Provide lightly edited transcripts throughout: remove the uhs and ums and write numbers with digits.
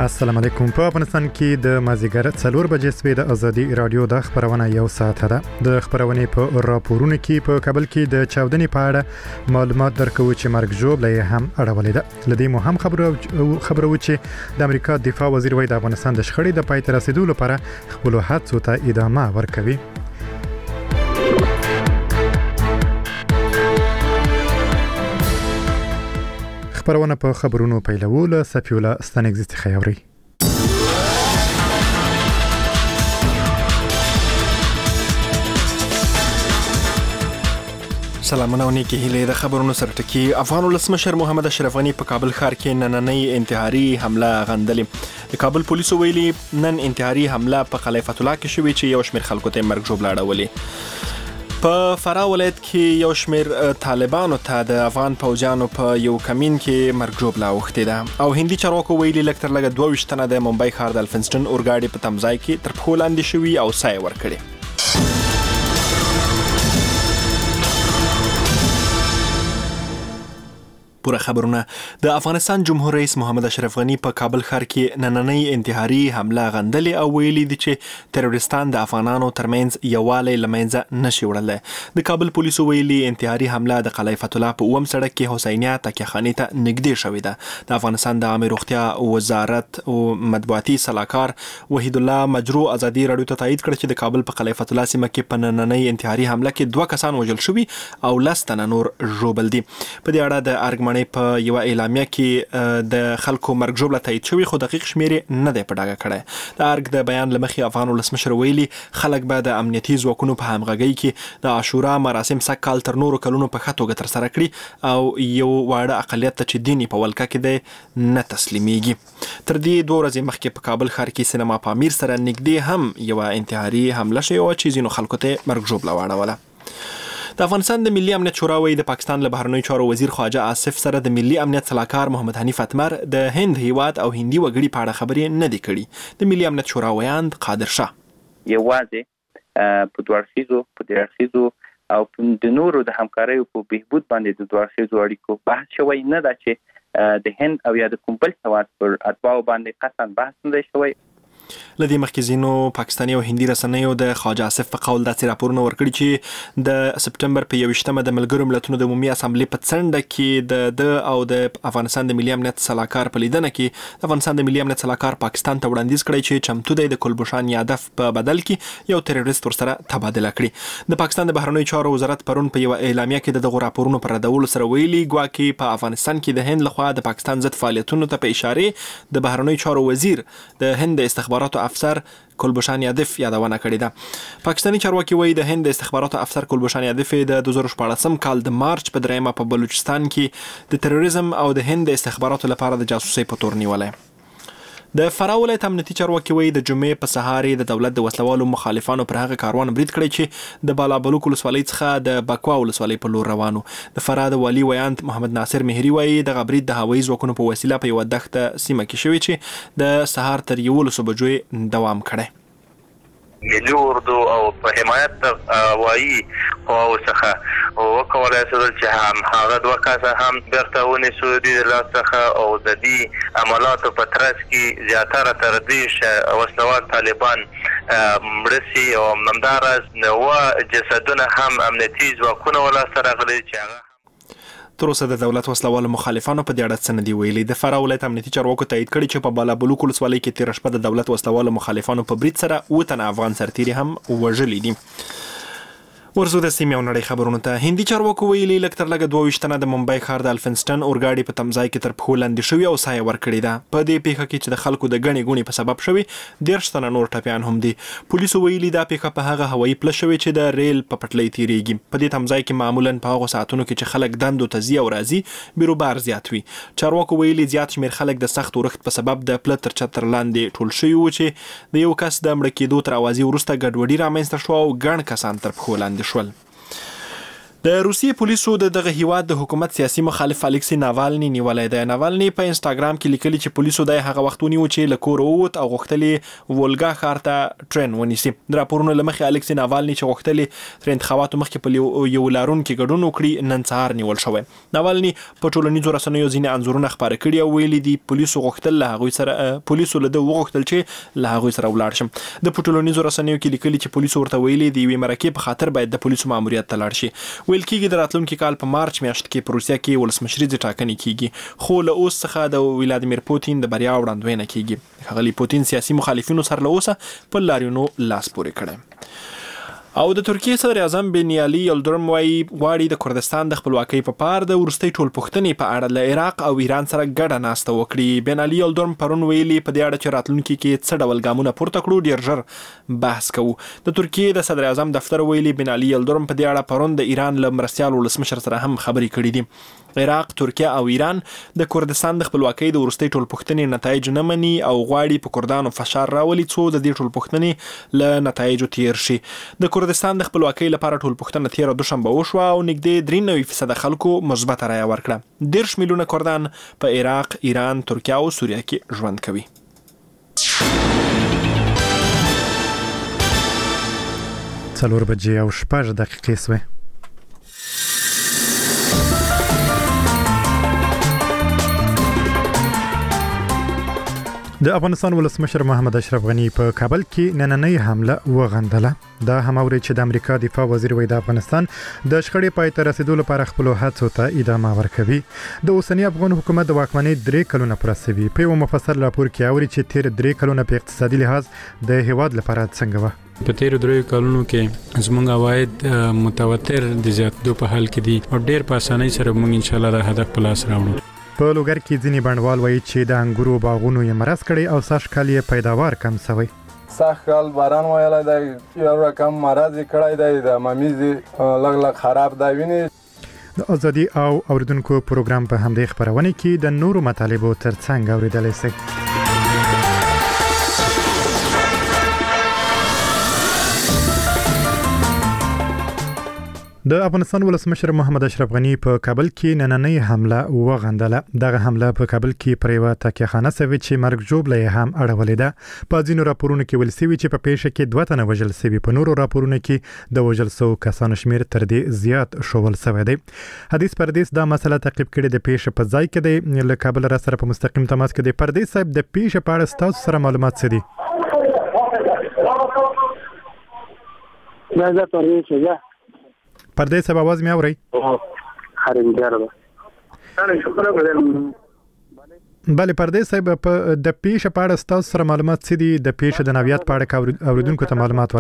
السلام علیکم. په افغانستان کې د مازیګر 4 بجې سوي د ازادي رادیو د خبرونه یو ساعت ده. د خبرونې په راپورونو کې په کابل کې د چاودنې په اړه معلومات درکوي چې مرګ ژوبله هم اړولې ده. لدی مو هم خبرو چې د امریکا دفاع وزیر وایي د افغانستان د شخړې د پای ته رسیدو لپاره خپل هڅو ته ادامه ورکوي. خبرونه په خبرونو پیلول سفیولا ستنګزت خیوري. سلامونه ونیکی هیله د خبرونو سره ټکی. افغان ولسمشر محمد اشرف غنی په کابل ښار کې نننۍ انتحاري حمله غندلې. د کابل پولیسو ویلي نن انتحاري حمله په قلعه فتح الله کې شوې چې یو شمېر خلکو ته مرګ ژوبله اړولې. په فراه ولایت کې یو شمېر طالبانو ته د افغان پوځیانو په یو کمین کې مرګ ژوبله اوښتې ده. او هندي چارواکو ویلي لږ تر لږه 22 تنه د ممبئی ښار د الفنسټن اورګاډي په تمځای کې تر پښو لاندې شوي او ساه یې ورکړې. پوره خبرونه. د افغانستان جمهور رئیس محمد اشرف غنی په کابل ښار کې نننۍ انتحاري حمله غندلې او ویلي دي چې تروریستان د افغانانو ترمنځ یووالی له منځه نشي وړلی. د کابل پولیسو ویلي انتحاري حمله د قلعه فتح الله په 2 سړک کې حسینیه تکیهخانې ته نږدې شوې ده. د افغانستان د عامه روغتیا وزارت او مطبوعاتي سلاکار وحید الله مجروح ازادي رادیو ته تایید کړ چې د کابل په قلعه فتح الله سیمه کې په نننۍ انتحاري حمله کې 2 کسان وژل شوي او 10 تنه نور ژوبل دي. په دې اړه د ارګ په یو اعلامیه کې د خلکو مرګ ژوبله تایید شوی خو دقیق شمیر نه دی په ډاګه کړی. د ارګ د بیان لمخې افغان ولسمشر ویلي خلک به د امنیتي ځواکونو په همغږۍ کې د عاشورا مراسم سږ کال تر نورو کلونو په ښه توګه ترسره کړي او یو واړه اقلیت ته چې دین په ولکه کې دی نه تسلیمیږي. تر دې 2 ورځې مخکې په کابل ښار کې سینما پامیر سره نږدې هم یو انتحاري حمله شوې وه چې ځینو خلکو ته مرګ ژوبله واړوله. د افغانستان د ملي امنیت شورا وایي د پاکستان له بهرنیو چارو وزیر خواجه آصف سره د ملي امنیت سلاکار محمد حنیف اتمر د هند هیواد او هندي وګړي په اړه خبرې نه دي کړي. د ملي امنیت شورا ویاند قادر شاه یوازې په دوړخیزو په درخیزو او د نورو د همکاریو په بهبود باندې د دوړخیزو اړیکو بحث شوی نه ده چې د هند او یا د کوم بل هیواد پر اتباعو باندې قصداً بحث نه دی شوی. لدې مخکې ځینو پاکستاني او هندي رسنیو د خواجه آصف په قول داسې راپورونه ورکړي چې د سپټمبر په 21مه د ملګرو ملتونو د عمومي اسامبلې په څنډه کې د او د افغانستان د ملي امنیت سلاکار په لیدنه کې د افغانستان د ملي امنیت سلاکار پاکستان ته وړاندیز کړی چې چمتو دی د کلبشان یادف په بدل کې یو تروریست ورسره تبادله کړي. د پاکستان د بهرنیو چارو وزارت پرون په یو اعلامیه کې دغه راپورونو پر ردولو سره ویلي ګواکې په افغانستان کې د هند لخوا د پاکستان ضد فعالیتونو ته په اشاره د بهرنیو چارو وزیر د هند استخباراتو افسر کلبشان یادف یادونه کړې ده. پاکستاني چارواکي وایي د هند استخباراتو افسر کلبشان یادف د 2014 کال د مارچ په 3 په بلوچستان کې د تروریزم او د هند استخباراتو لپاره د جاسوسۍ په تور نیولای. د فراه ولایت امنیتي چارواکي وایي د جمعې په سهار د دولت د وسلوالو مخالفانو پر هغه کاروان برید کړی چې د بالابلوک ولسوالۍ څخه د بکوا ولسوالۍ په لور روانو. د فراه د والي ویاند محمد ناصر مهری وایي دغه برید د هوایي ځواکونو په وسیله په یوه دښته سیمه کې شوی چې د سهار تر 11 بجو دوام کړی. ملي اردو او په حمایت وایي او څخه وکولای شول چې هم هغه 2 کسه هم بیرته ونیسو د لاس څخه او د دې عملاتو په ترڅ کې زیاتره تر 10 وسلوال طالبان مرسي او همدارس نو جسدونه هم امنیتي ځواکونه ولاسته راغلي چې هغه تر اوسه د دولت وسلوالو مخالفانو په دې اړه څه نه دي ویلي. د فراه ولایت امنیتي چارواکو تایید کړي چې په بالابلوک ولسوالۍ کې تېره شپه د دولت وسلوالو مخالفانو په برید سره 7 تنه افغان سرتیري هم وژلي دي. ورزو د سیمې او نړۍ خبرونو ته. هندي چارواکو ویلي لږ تر لږه 22 تنه د ممبئی ښار د الفنسټن اورګاډي په تمځای کې تر پښو لاندې شوي او ساه یې ورکړې ده. په دې پیښه کې چې د خلکو د ګڼې ګوڼې په سبب شوي 13 تنه نور ټپیان هم دي. پولیسو ویلي دا پیښه په هغه هوایي پله شوې چې د ریل په پټلۍ تیریږي. په دې تمځای کې معمولا په هغو ساعتونو کې چې خلک دندو ته ځي او راځي بیروبار زیات وي. چارواکو ویلي زیات شمېر خلک د سخت اورښت په سبب د پله تر چتر لاندې ټول شوي وو چې د یو کس د مړه کېدو تر اوازې وروسته ګډوډي رامنځته شوه او ګڼ کسان تر پښو لاندې شول. د روسیې پولیسو د دغه هیواد د حکومت سیاسي مخالف الکسی ناوالني نیولای دی. ناوالني په انستګرام کې لیکلي چې پولیسو د هغه وخت ونیو چې له کور ووت او غوښتلې ولګا ښار ته ټرین ونیسي. د راپورونو له مخې الکسی ناوالني چې غوښتلې تر انتخاباتو مخکې په یو لارونکي ګډون وکړي نن سهار نیول شوی. ناوالني په ټولنیزو رسنیو ځینې انځورونه خپاره کړي او ویلي دي پولیسو غوښتل له هغوی سره پولیسو له ده وغوښتل چې له هغوی سره ولاړ شم. د ټولنیزو رسنیو کې لیکلي چې پولیسو ورته ویلي د یوې مرکې په خاطر باید د پولیسو ماموریت ته لاړ شي. ویل کېږي د راتلونکي کال په مارچ میاشت کې په روسیه کې ولسمشریزې ټاکنې کیږي، خو له اوس څخه د ولادیمیر پوتین د بریا وړاندوینه کیږي. ښاغلي پوتین سیاسي مخالفینو سره له اوسه په لاریونو لاس پورې کړی. او د ترکیې صدر اعظم بن علي یلدرم وايي غواړي د کردستان د خپلواکۍ په پار د وروستۍ ټولپوښتنې په اړه له عراق او ایران سره ګډه ناسته وکړي. بن علي یلدرم پرون ویلي په دې اړه چې راتلونکي کې څه ډول ګامونه پورته کړو ډیر ژر بحث کوو. د ترکیې د صدر اعظم دفتر ویلي بن علي یلدرم په دې اړه پرون د ایران له مرستیال ولسمشر سره هم خبرې کړې دي. عراق، ترکیه او ایران د کردستان د خپلواکۍ د وروستۍ ټولپوښتنې نتایج نه مني او غواړي په کردانو فشار راولي څو د دې ټولپوښتنې له نتایجو تیر شي. د کردستان د خپلواکۍ لپاره ټولپوښتنه تیره دوشنبه وشوه او نږدې 93% خلکو مثبته رایه ورکړه. 10 میلیونه کردان په عراق، ایران، ترکیه او سوریه کې ژوند کوي. څلور بجې او 6 دقیقې سوې. د افغانستان ولسمشر محمد اشرف غنی په کابل کې نننۍ حمله وغندله. دا هماوري چې د امریکا دفاع وزیر وای د افغانستان د شخړې پای ته رسیدو لپاره خپل هڅو ته ادامه ورکوي. د اوسنی افغان حکومت د واکمنۍ 3 کلونه پر رسیدي. په یو مفصل راپور کې اوري چې تیر 3 کلونه په اقتصادي لحاظ د هیواد لپاره څنګه و. په تیر 3 کلونو کې زموږ عواید متواتر د زیاتېدو په حال کې دي او ډېر په اسانۍ سره موږ ان شاء الله د هدف په لاس راوړو. په لوګر کې ځینې بڼوال وایي چې د انګورو باغونو یې مرز کړي او سږ کال یې پیداوار کم شوی. سږ کال باران ویلی دی، یو رقم مرز یې کړی دی، د ممیز لږ خراب دی. وینې د ازادي او اوریدونکو پروګرام په همدې خپرونه کې د نورو مطالبو ترڅنګ اوریدلی شئ. د افغانستان ولسمشر محمد اشرف غنی په کابل کې نننۍ حمله وغندله. دغه حمله په کابل کې پر یوه تکیهخانه سوي چې مرګ ژوبله هم اړولې ده. په ځینو راپورونو کې ویل شوي چې په پیښه کې 2 تنه وژل شوي. په نورو راپورونو کې د وژل شوو کسانو شمیر تر دې زیات شول شوی دی. حدیث پردیس دا مسله تعقیب کړي د پیښه په ځای کې دی. له کابل را سره په مستقیم تماس کې دی. پردیس صاحب د پیښه په اړه تاسو سره معلومات څه دي؟ پردیس صاحب आवाज مې اوري؟ بله پردیس صاحب په د پیښه په اړه تاسو سره معلومات څه دي؟ د پیښه د نویات په اړه اوریدونکو ته معلومات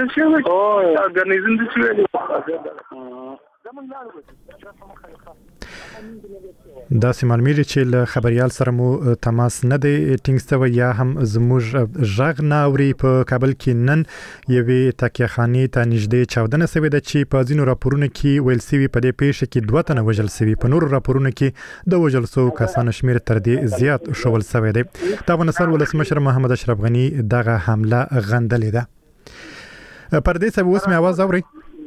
ورکړئ. دا سیمالمیږي چې له خبريال سره مو تماس نه دی ټینګ شوی یا هم زموږ ژغ نه اوري. په کابل کې نن یوې تکیهخانې ته نږدې چاودنه شوې ده چې په ځینو راپورونو کې ویل شوي په دې پیښه کې 2 تنه وژل شوي. په نورو راپورونو کې د وژل شوو کسانو شمیر تر دې زیات شول شوی دی. د افغانستان ولسمشر محمد اشرف غنی دغه حمله غندلې ده. پردیس صاحب اوس مې आवाज اوري؟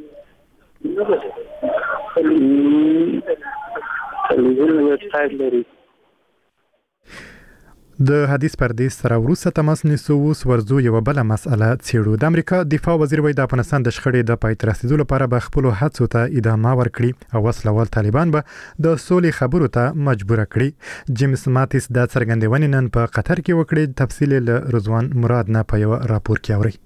د حدیث پردیس سره وروسته تماس نیسو. اوس ورځو یو بل مسأله څېړو. د امریکا دفاع وزیر وای د افغانستان د شخړې د پای ته رسیدو لپاره به خپل هڅو ته ادامه ورکړي او وسلوال طالبان به د سولې خبرو ته مجبور کړي. جیمز ماتیس د څرګندونې نن په قطر کې وکړي. تفصیل له رضوان مراد نه په یو راپور کې اوري.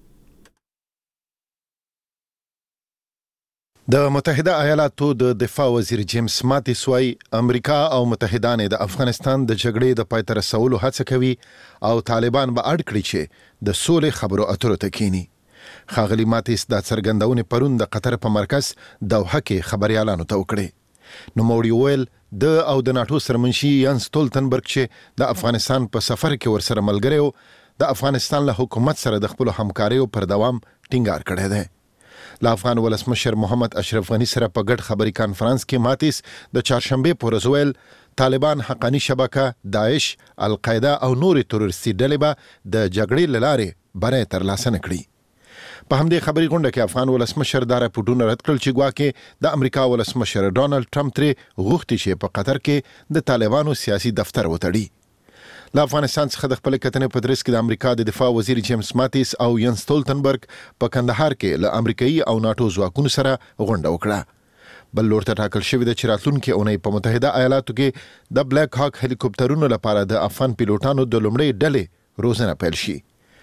د متحده ایالاتو د دفاع وزیر جیمز ماتیس وايي امریکا او متحدان د افغانستان د جګړې د پای ته رسولو هڅه کوي او طالبان به اړ کړي چې د سولې خبرو اترو ته کینی. ښاغلي ماتیس د څرګندونې پرون د قطر په مرکز دوحه کې خبريالانو ته وکړي. نو موړي ویل د او د ناتو سرمنشي یانس ستولتنبرګ چې د افغانستان په سفر کې ورسره ملګری و د افغانستان له حکومت سره د خپل همکاریو پر دوام ټینګار کړی دی. له افغان ولسمشر محمد اشرف غنی سره په ګډ خبري کانفرنس کې ماتیس د چهارشنبه په ورځ ویل طالبان حقانی شبکه، داعش، القاعده او نور تروریستي ډلې به د جګړې لاره بره تر لاسه نکړي. په همدې خبري غونډه کې افغان ولسمشر دا راپورټونه رد کړل چې ګواکې د امریکا ولسمشر ډونالد ټرمپ ترې غوښتي چې په قطر کې د طالبانو سیاسي دفتر وتړي. له افغانستان څخه د خپل کتنې په درس کې د امریکا د دفاع وزیر جیمز ماتیس او ینس ستولتنبرګ په کندهار کې له امریکایي او ناتو ځواکونو سره غونډه وکړه. بل لور ته ټاکل شوې ده چې راتلونکي اونۍ په متحده ایالاتو کې د بلیک هاک هلیکوپټرونو لپاره د افغان پیلوټانو د لومړۍ ډلې روزنه پیل شي.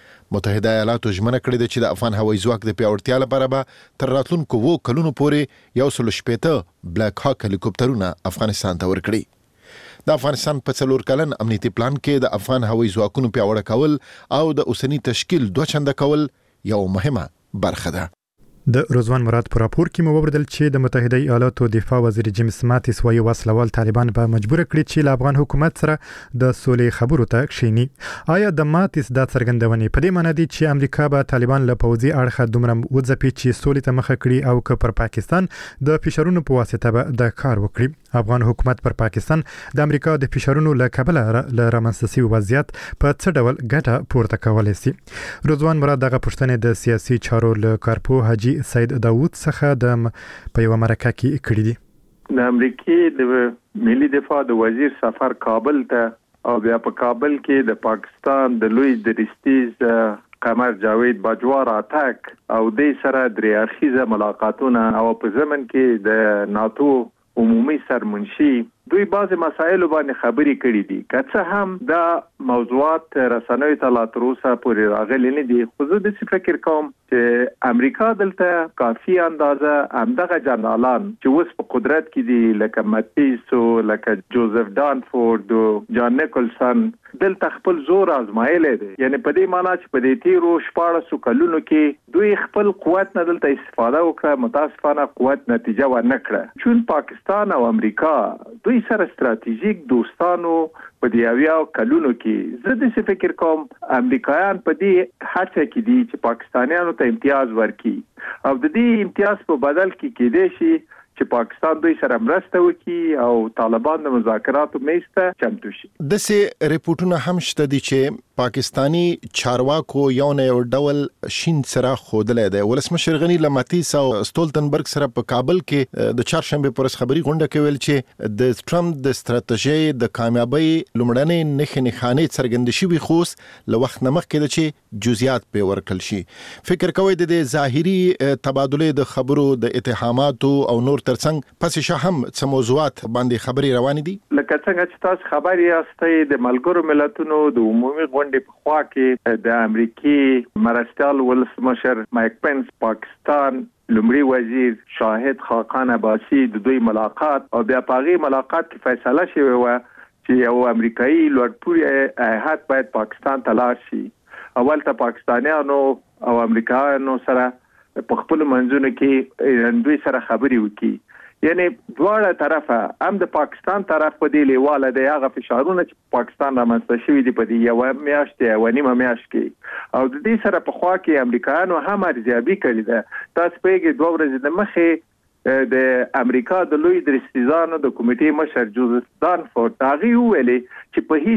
متحده ایالاتو ژمنه کړې ده چې د افغان هوایي ځواک د پیاوړتیا لپاره به تر راتلونکو 2 کلونو پورې 160 بلیک هاک هلیکوپټرونه افغانستان ته ورکړي. د افغانستان په 4 کلن امنیتي پلان کې د افغان هوایي ځواکونو پیاوړی کول او د اوسنی تشکیل 2 چنده کول یو مهمه برخه ده. د رضوان مراد پر راپور کې مو وویل چې د متحده ایالاتو دفاع وزیر جیمز ماتیس وايي وسلوال طالبان به مجبور کړي چې له افغان حکومت سره د سولې خبرو ته کښیني. آیا د ماتیس دا څرګندونې په دې معنی دي چې امریکا به طالبان له پوځي اړخه دومره وځپي چې سولې ته مخه کړي او که پر پاکستان د فشارونو په واسطه به د کار وکړي؟ افغان حکومت پر پاکستان د امریکا د فشارونو له کبله له رامنځته شوي وضعیت په څه ډول ګټه پورته کولی شي؟ رضوان مراد دغه پوښتنې د سیاسي چارو له کارپو حاجي سید داوود څخه د په یو مرکه کې کړی دي. د امریکای د ملي دفاع د وزیر سفر کابل ته او بیا په کابل کې د پاکستان د لوی درستیز قمر جاوید باجوا راتګ او د سره درې اړخیزه ملاقاتونه او په ضمن کې د ناتو عمومي سرمنشي دوی بعض مسایل باندې خبري کړې دي. که څه هم دا موضوعات رسنیو ته لا تر اوسه پورې راغلي نه دي، خو زه داسې فکر کوم چې امریکا دلته کافي اندازه همدغه جنرالان چې اوس په قدرت کې دي لکه ماتیس او لکه جوزف دانفورد او جان نیکلسن دلته خپل زور آزمایلی دی. یعنی په دې معنی چې په دې تیرو 14 کلونو کې دوی خپل قوت نه دلته استفاده وکړه، متاسفانه قوت نتیجه ورنه کړه. چون پاکستان او امریکا دوی سره ستراتیژیک دوستانو په دې 80 کلونو کې زه د فکر کوم امریکایان په دې هڅه کې دي چې پاکستانیانو ته امتیاز ورکړي او د دې امتیاز په بدل کې کېدای شي چې پاکستان دوی سره مرسته وکړي او طالبان د مذاکراتو میز ته چمتو شي. دسه ریپورتونه هم شته دي چې پاکستانی چارواکو یو نه یو ډول شین سره خودلې ده. ولسمشر غنی لماتیس او ستولتنبرګ سره په کابل کې د چهارشنبه پرس خبري غونډه کې ویل چې د ټرمپ د ستراتیژي د کامیابی لومړنۍ نښانې څرګندې شوې، خو له وخت نه مخکې د چې جزئیات په ورکل شي. فکر کوي د ظاهري تبادله د خبرو د اتهاماتو او نور ترڅنګ پس هم څه موضوعات باندې خبري روان دي؟ لکه څنګه چې تاسو خبري یاستئ د ملګرو ملتونو د عمومي غونډې په خوا کې د امریکای مرستیال ولسمشر مایک پنس، پاکستان لومړي وزیر شاهد خاقان عباسی د دوی ملاقات او بیا په هغه ملاقات کې فیصله شوې و چې یو امریکایي لوړپوړی هیئت باید پاکستان ته لاړ شي. اول ته پاکستانیانو او امریکایانو سره په خپل منځونو کې دوی سره خبري وکړي. یعنی دواړه طرفه هم د پاکستان طرف په دې لیواله د هغه فشارونه چې پاکستان رامنځته شوي دي په دې یو میاشت او نیمه میاشت کې او د دې سره په خوا کې امریکایانو هم ارزیابي کړې ده. تاسو پیږي 2 ورځې د مخې د امریکا د لوی درستیزانو د کمیټې مشر جوزف دانفورد هغه ویلي چې په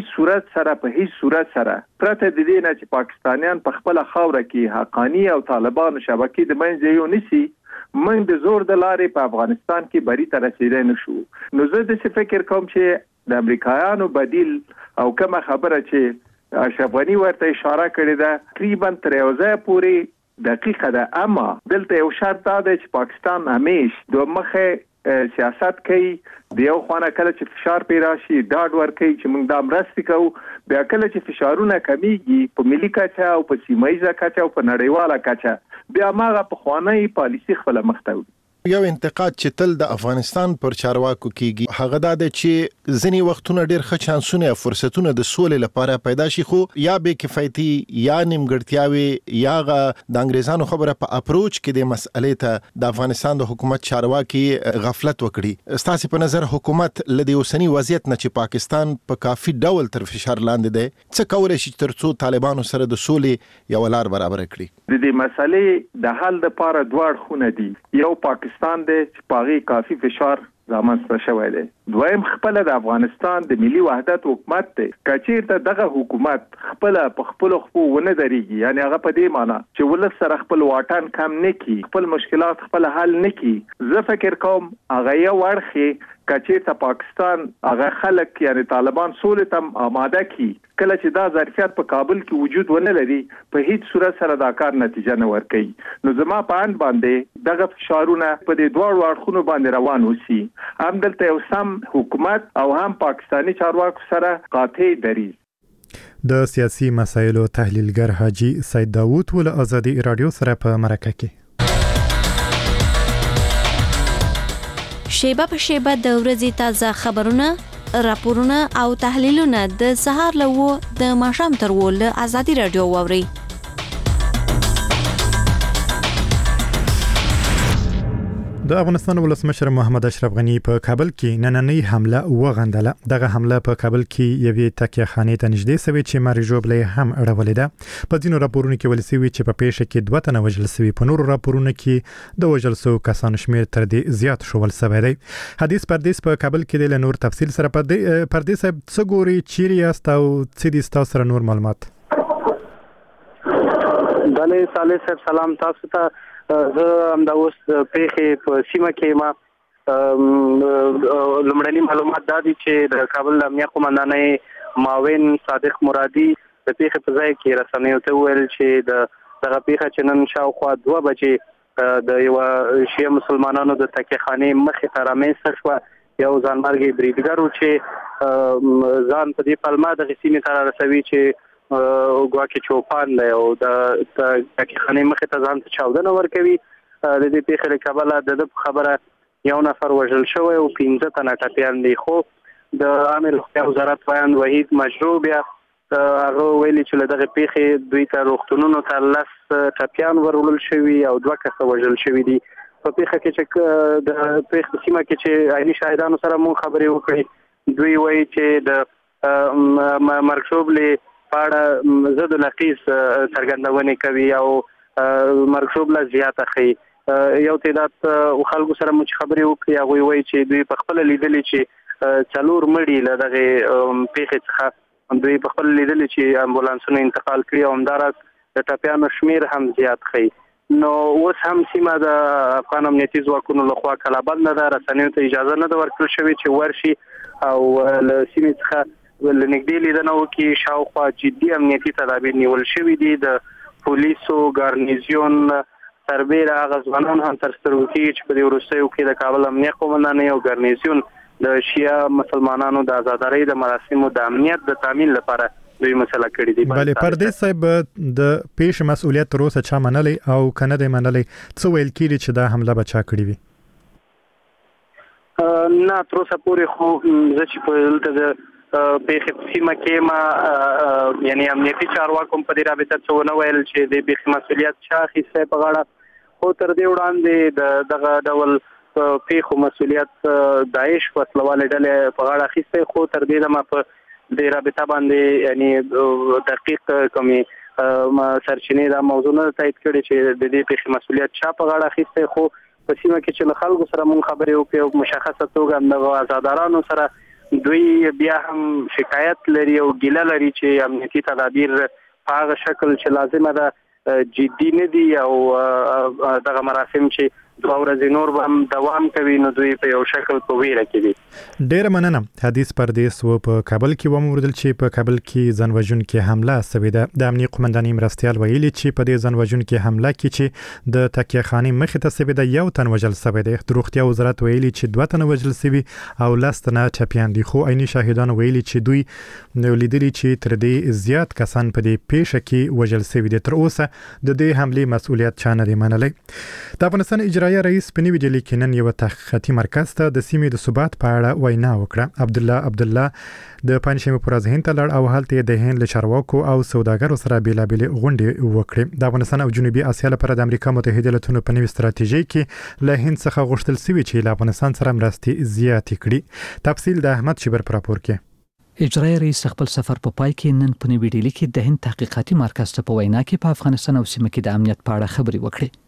هیڅ صورت سره پرته د دې نه چې پاکستانیان په خپل خاوره کې حقانی او طالبانو شبکې د منځ یو نسی موږ د زور د لارې په افغانستان کې بری ته رسیدای نشو. نو زه د فکر کوم چې د امریکایانو بدیل او کومه خبره چې اشرف غنی ورته اشاره کړې ده تقریبا تر یو ځای پورې دقیقه ده، اما دلته یو شرط ده چې پاکستان همیش د مخه سیاست کوي. د یو خوانه کله چې فشار پیدا شي ډاډ ورکوي چې موږ دا مرسته کوو، بیا کله چې فشارونه کمیږي په ملي کچه او په سیمایي کچه او په نړیواله کچه بیا ماغه په خوانه پالیسي خپل مخته. یو انتقاد چې تل د افغانستان پر چارواکو کیږي هغه دا دی چې ځینی وختونه ډیر ښه چانسونه او فرصتونه د سولې لپاره پیدا شي، خو یا به کفایتي یا نیمګړتیاوي یا د انګریزانو خبره په اپروچ کې د مسئلې ته د افغانستان د حکومت چارواکي غفلت وکړي. ستاسو په نظر حکومت لدی اوسنی وضعیت نه چې پاکستان په کافي ډول تر فشار لاندې دی څه کولای شي ترڅو طالبانو سره د سولې یو لار برابر کړي؟ د دې مسئلې د حل لپاره دوه اړخونه دي. یو پاکستان دی چې پاغي کافي فشار رامنځته شوی دی. دویم خپل د افغانستان د ملي وحدت حکومت دی. کچیرته دغه حکومت خپل په خپل خو ونه درېږي، یعنی هغه په دې معنی چې ولس سره خپل واټن کم نه کی، خپل مشکلات خپل حل نه کی، زه فکر کوم هغه یو ورخه کچیرته پاکستان هغه خلک یعنی طالبان سولې تم آماده کی، کله چې دا ظرفیت په کابل کې وجود ونه لري په هیڅ صورت سره دا کار نتیجه نه ورکوي. نو زما په اند باندې دغه فشارونه په دې دوه اړخونو باندې روان وسی، هم دلته یو سم حکومت او هم پاکستانی چارواکو سره قاطع دریځ. د سیاسي مسایلو تحلیلګر حاجی سید داوود ول آزادي رادیو سره په مرکه کې شیبه په شیبه د ورځې تازه خبرونه، راپورونه او تحلیلونه د سهار له د ماښام تر له آزادي رادیو واوري. د افغانستان ولسمشر محمد اشرف غنی په کابل کې نننۍ حمله وغندله. دغه حمله په کابل کې یوې تکیه خانې ته نږدې سوي چې مرګ ژوبلې هم اړولې ده. په ځینو راپورونو کې ویل شوي چې په پیښه کې 2 تنه وژل شوي، په نورو راپورونو کې د وژل شوو کسانو شمیر تر دې زیات شول شوی دی. حدیث پردیس په کابل کې د نور تفصیل سره پردیس څه ګوري، چیرې یاست او څه دي تاسو سره نور معلومات؟ بله صالح صاحب سلام تاسو ته. زه هم دا اوس پیښې په سیمه کې ما لومړني معلومات دا دي چې د کابل د امنیه قومندانۍ معاون صادق مرادي د پیښې په ځای کې رسنیو ته وویل چې دغه پیښه چې نن شاوخوا 2 بجې د یو شیعه مسلمانانو د تکیه خانې مخې ته رامنځته شوه. یو ځانمرګي بریدګر و چې ځان په دې پلمه د سیمې ته رسوي چې ګواکې چوپان دی او د تکیه خانې مخې ته ځان ته چاودنه ورکوي. د دې پیښې له کبله د خبره یو نفر وژل شوی او 15 تنه ټپیان دي. خو د عامه روغتیا وزارت بیان وحید مشروع بیا هغه ویلي چې له دغه پیښې دوی ته روغتونونو ته 10 ټپیان ورولل شوي او 2 کسه وژل شوي دي. په پیښه کې چې د پیښې سیمه کې چې عیني شاهدانو سره مون خبرې وکړي، دوی وایي چې د مرګ ژوبلې پاړه زد نقیص څرګندونه کوي او مرګ ژوبله زیاته خي. یو تعداد خلکو سره مو خبرې وکړي، هغه وایي چې دوی په خپل لیدلې چې 4 مړي له دغه پیښې څخه دوی په خپل لیدلې چې امبولانسونه انتقال کړي او همدارس د ټپیانو شمیر هم زیات خي. نو اوس هم سیمه د افغان امنیتي ځواکونو لخوا کلابند ده، رسنیو ته اجازه نه ده ورکړل شوې چې ورشي او له سیمې څخه لنګدې لیدنه وکړي. شاوخوا جدي امنیتي تدابیر نیول شوي دي. د پولیسو ګارنیزیون سربیره هغه ځوانان هم تر سترګو کېږي چې په دې وروستیو کې د کابل امنیه قومندانۍ او ګارنیزیون د شیعه مسلمانانو د آزادۍ د مراسمو د امنیت د تامین لپاره دوی مسله کړې دي. بله پردیس صاحب د پیښې مسؤلیت تر اوسه چا منلی او کنه دی منلی؟ څه ویل کېږي چې دا حمله به چا کړې وي؟ نه تر اوسه پورې خو زه چې په دلته د پیښې سیمه کې ما یعنی امنیتي چارواکو په دې رابطه څه ونه ویل چې د پیښې مسؤلیت چا اخیستی په غاړه. خو تر دې وړاندې دغه ډول پیښو مسؤلیت داعش وسلوالې ډلې په غاړه اخیستی. خو تر دې دمه په دې رابطه باندې یعنی دقیق کومې سرچینې دا موضوع نه تایید کړي چې د دې پیښې مسؤلیت چا په غاړه اخیستی. خو په سیمه کې چې له خلکو سره مونږ خبرې وکړو او مشخصه توګه د آزادارانو سره دوی بیا هم شکایت لري او ګیله لري چې امنیتي تدابیر په هغه شکل چې لازمه ده جدي نه دي او دغه مراسم چې 2 ورځې نور به هم دوام کوي نو دوی په یو شکل په ویره کې دي. ډېره مننه. حدیث پردیس و په کابل کې وموردل چې په کابل کې ځانوژونکې حمله سوې ده. د امنیه قومندانۍ مرستیال ویلي چې په دې ځانوژونکې حمله کې چې د تکیه خانې مخې ته سوې ده 1 تن وژل شوی دی. د روغتیا وزارت ویلي چې 2 تنه وژل شوي او 10 تنه ټپیان دي. خو عیني شاهدان ویلي چې دوی لیدلي چې تر دې زیات کسان په دې پیښه کې وژل شوي دي. تر اوسه د دې حملې مسؤلیت چا نه دی منلی. د افغانستان اجرایه رئیس په نیو ډیلي کې نن یو تحقیقاتي مرکز ته د سیمې د ثبات په اړه وینا وکړه. عبدالله د پنځشنبه پر ورځ هند ته لاړ او هلته د هند له چارواکو او سوداګرو سره بیلابېلې غونډې وکړې. د افغانستان او جنوبي اسیا لپاره د امریکا متحده ایالاتونو په نوې ستراتیژي کې له هند څخه غوښتل شوی چې له افغانستان سره مرستې زیاتې کړي. تفصیل د احمد شبر پر راپور کې. اجرایي رئیس خپل سفر په پای کې نن په نیو ډیلي کې د هند تحقیقاتي مرکز ته په وینا کې په افغانستان او سیمه کې د امنیت په اړه خبرې وکړې.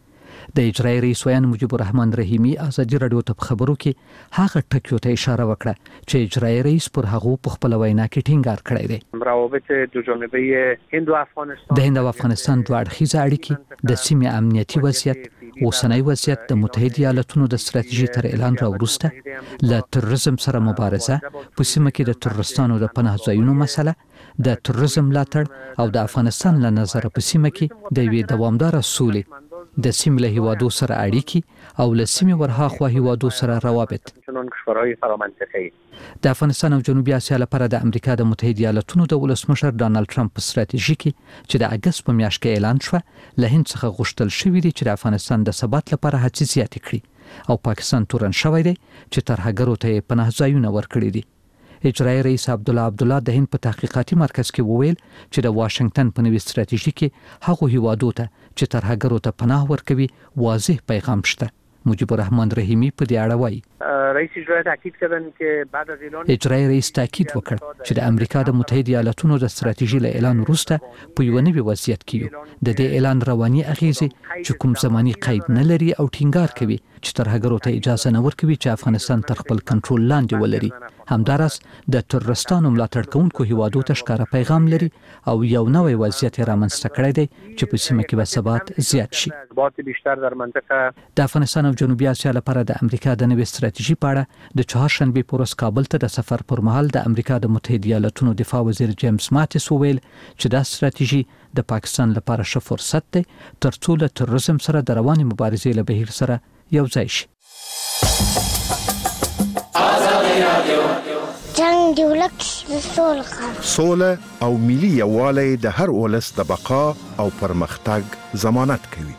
د اجرایي رئیس ویان مجيب الرحمن رحیمی ازادي رادیو ته خبرو کې هغه ټکیو ته اشاره وکړه چې اجرایي رئیس پر هغه په خپل وینا کې ټینګار کړی دی. روابط دو جانبه هند او افغانستان د هند او افغانستان دوه اړخیزه اړیکې د سیمې امنیتي وضعیت اوسنۍ وضعیت د متحده ایالاتونو د ستراتیژي تر اعلان راوروسته له تروریزم سره مبارزه په سیمه کې د تروریستانو د پناه ځایونو مسله د تروریزم ملاتړ او د افغانستان له نظر په سیمه کې د یوې دوامداره سولې د سیمې له هیوادو سره اړیکې او له سیمې ورهاخوا هیوادو سره روابط. د افغانستان او جنوبي اسیا لپاره د امریکا د متحده ایالاتونو د ولسمشر ډانلډ ټرمپ په ستراتیژي کې چې د اگست په میاشت کې اعلان شو له هند څخه غوښتل شوی دی چې د افغانستان د ثبات لپاره هڅې زیاتې کړي او پاکستان تورن شوی دی چې ترهګرو ته پناه ځایونه ورکړي دي. اجرایي رئیس عبدالله د هند په تحقیقاتي مرکز کې وویل چې د واشنگټن په نوې ستراتیژي کې هغه هیوادو ته چې ترهګرو ته پناه ورکوي واضح پیغام شته. مجيب الرحمن رحیمی په دې اړه وایي رئیس اجرایی تاکید کړن چې بعد از اعلان اجرایي رئیس تاکید وکړ چې د امریکا د متحده ایالاتونو د ستراتیژي له اعلان وروسته په یو نوي وضعیت کې د دې اعلان رواني اغیزې چې کوم زماني قید نه لري او ټینګار کوي چې ترهګرو ته اجازه نه ورکوي چې افغانستان تر خپل کنټرول لاندې ولري. همدارس د تروریستانو ملاتړ کوونکو هیوادو ته ښکاره پیغام لري او یو نوې وضعیت رامنځته کړی دی چې په سیمه کې به ثبات زیات شي. د افغانستان او جنوبي اسیا لپاره د امریکا د نوې ستراتیژي په اړه د چهارشنبه په ورځ کابل ته د سفر پر مهال د امریکا د متحده ایالاتونو دفاع وزیر جیمز ماتیس وویل چې دا ستراتیژي د پاکستان لپاره ښه فرصت دی ترڅو له تروریزم سره د روانې مبارزې له بهیر سره یو ځای شي. جنگ دی ولک سوله او ملي یووالی د هر ولس د بقا او پرمختګ ضمانت کوي.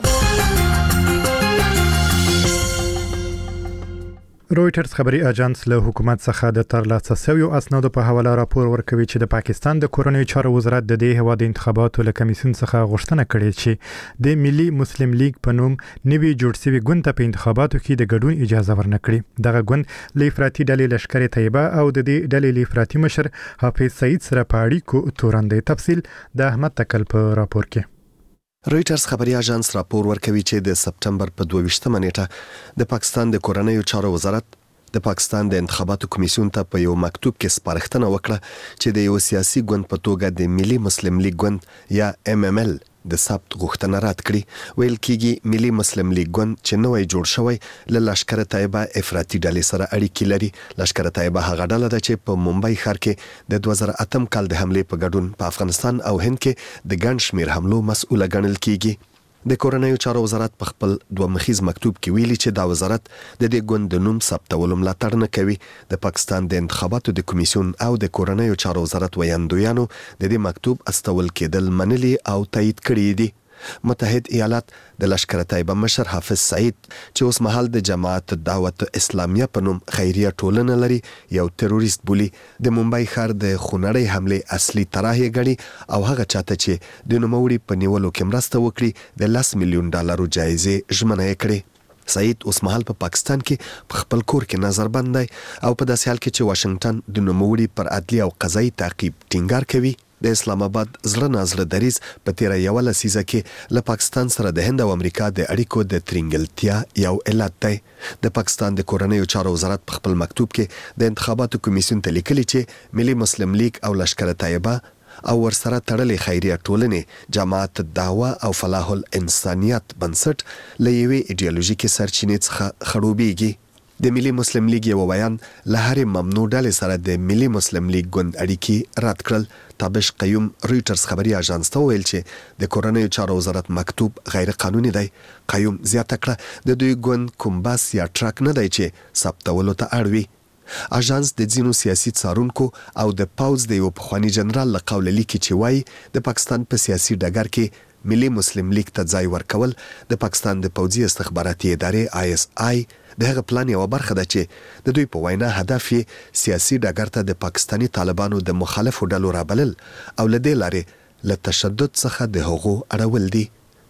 رويټرز خبري اژانس له حکومت څخه د ترلاسه شویو اسنادو په حواله راپور ورکوي چې د پاکستان د کورنیو چارو وزارت د دې هواد انتخاباتو له کمیسیون څخه غوښتنه کړې چې د ملي مسلم لیگ په نوم نوي جوړ شوی ګوند ته په انتخاباتو کې د ګډون اجازه ورنکړي. دغه ګوند له افراطي ډلې لشکره طیبه او د دې ډلې له افراطي مشر حافظ سعید سره په اړیکو تورن دی. تفصیل د احمد تکل په راپور کې. رويټرز خبري اژانس راپور ورکوي چې د سپټمبر په 22مه نیټه د پاکستان د کورنیو چارو وزارت د پاکستان د انتخاباتو کمیسیون ته په یو مکتوب کې سپارښتنه وکړه چې د یو سیاسي ګوند په توګه د ملي مسلم لیگ ګوند یا MML د ثبت غوښتنه رد کړي. ویل کېږي ملي مسلم لیگ ګوند چې نوې جوړ شوی له لشکره طیبه افراطي ډلې سره اړیکې لري. لشکره طیبه هغه ډله ده چې په ممبئی ښار کې د 2008 کال د حمله په ګډون په افغانستان او هند کې د ګڼ شمیر حملو مسؤله ګڼل کېږي. د کورنیو چارو وزارت په خپل دوه مخیز مکتوب کې ویلي چې دا وزارت د دې ګوند د نوم ثبتولو ملاتړ نه کوي. د پاکستان د انتخاباتو د کمیسیون او د کورنیو چارو وزارت ویاندویانو د دې مکتوب استول کېدل منلي او تایید کړي دي. متحد ایالات د لشکره طیبه مشر حافظ سعید چې اوس مهال د جماعت دعوت اسلامیه په نوم خیریه ټولنه لري یو تروریست بولی. د ممبئی ښار د خونړۍ حمله اصلي طرح یې ګڼي او هغه چاته چې د نوموړي په نیولو کې مرسته وکړي د $10 ملیون جایزې ژمنه یې کړې. سعید اوس مهال په پاکستان کې په خپل کور کې نظربند دی او په داسې حال کې چې واشنگټن د نوموړي پر عدلي او قضایي تعقیب ټینګار کوي. د اسلام آباد زړه نازړه دریز په تیر یو لسیزه کې له پاکستان سره د هند او امریکا د اړیکو د ترنګلتیا یو علت دی. د پاکستان د کورنیو چارو وزارت په خپل مکتوب کې د انتخاباتو کمیسیون ته لیکلي چې ملي مسلم لیگ او لشکره طیبه او ورسره تړلې خیریه ټولنې جماعت دعوه او فلاح الانسانیت بنسټ له یوې ایډیالوژیکي سرچینې څخه خړوبېږي. د ملي مسلم لیگ یو بیان له هرې ممنوع ډلې سره د ملي مسلم لیگ ګوند اړیکې رد کړل. تابش قیوم رويټرز خبري اژانس ته ویل چې د کورنیو چارو وزارت مکتوب غیر قانوني دی. قیوم زیاته کړه د دوی ګوند کوم باس یا ټرک نه دی چې ثبتولو ته اړ وي. اژانس د ځینو سیاسي څارونکو او د پاوز د یو پخوانی جنرال له قوله لیکي چې وایي د پاکستان په سیاسي ډګر کې ملي مسلم لیگ ته ځای ورکول د پاکستان د پوځي استخباراتي ادارې ISI د هغه پلان یو برخه ده چې د دوی په وینا هدف یې سیاسي ډګر ته د پاکستانی طالبانو د مخالفو ډلو رابلل او له دې لارې له تشدد څخه د هغو اړول دي.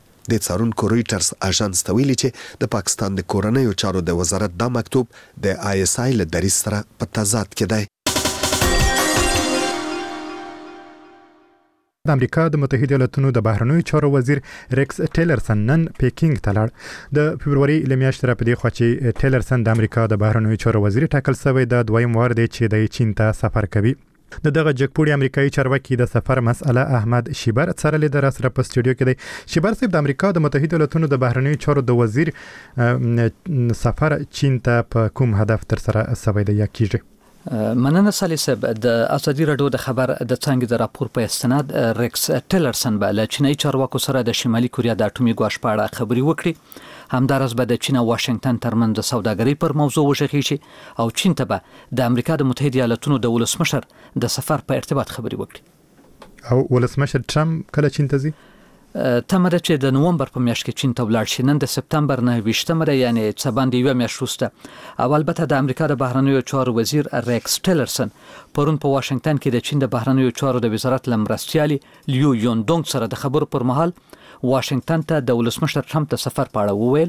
د څارونکو رويټرز اژانس ته ویلي چې د پاکستان د کورنیو چارو د وزارت دا مکتوب د ISI له دریځ سره په تضاد کې دی. د امریکا د متحده ایالاتونو د بهرنیو چارو وزیر ریکس ټیلرسن نن پیکینګ ته لاړ. د فبرवरी لمیاشتې را پدې خو چې ټیلرسن د امریکا د بهرنیو چارو وزیر ټاکل شوی د دویم وار دی چې د چین ته سفر کوي. د دغه جګپوړي امریکایي چارواکي د سفر مسأله احمد شیبر څارلې د راسره په سټوډیو کې دی. شیبر صاحب د امریکا د متحده ایالاتونو د بهرنیو چارو د وزیر سفر چین ته په کوم هدف تر سره شوی دی یا کیږي؟ مننه صالح صاحب. د ازادي رادیو د خبر د څنګه د راپور په استناد ریکس ټیلرسن به له چینایي چارواکو سره د شمالي کوریا د اټومي ګواښ په اړه خبري وکړي. همدارس به د چین او واشنگټن ترمنځ د سوداګرۍ پر موضوع وشخېږي او چین ته به د امریکا د متحده ایالاتونو د ولسمشر د سفر په ارتباط خبري وکړي. او ولسمشر ټرمپ کله چین ته ځي؟ تمره چې د نومبر په میاشت کې چین ته ولاړ شي. نن د سپتمبر 9 یعنی څه باندې یو میاشت وروسته او البته د امریکا د بهرنیو چارو وزیر ریکس ټیلرسن پرون په واشنگټن کې د چین د بهرنیو چارو د وزارت لمرستیالي لیو یوندونګ سره د خبرو پر مهال واشنگټن ته د ولسمشر ټرمپ د سفر په اړه وویل.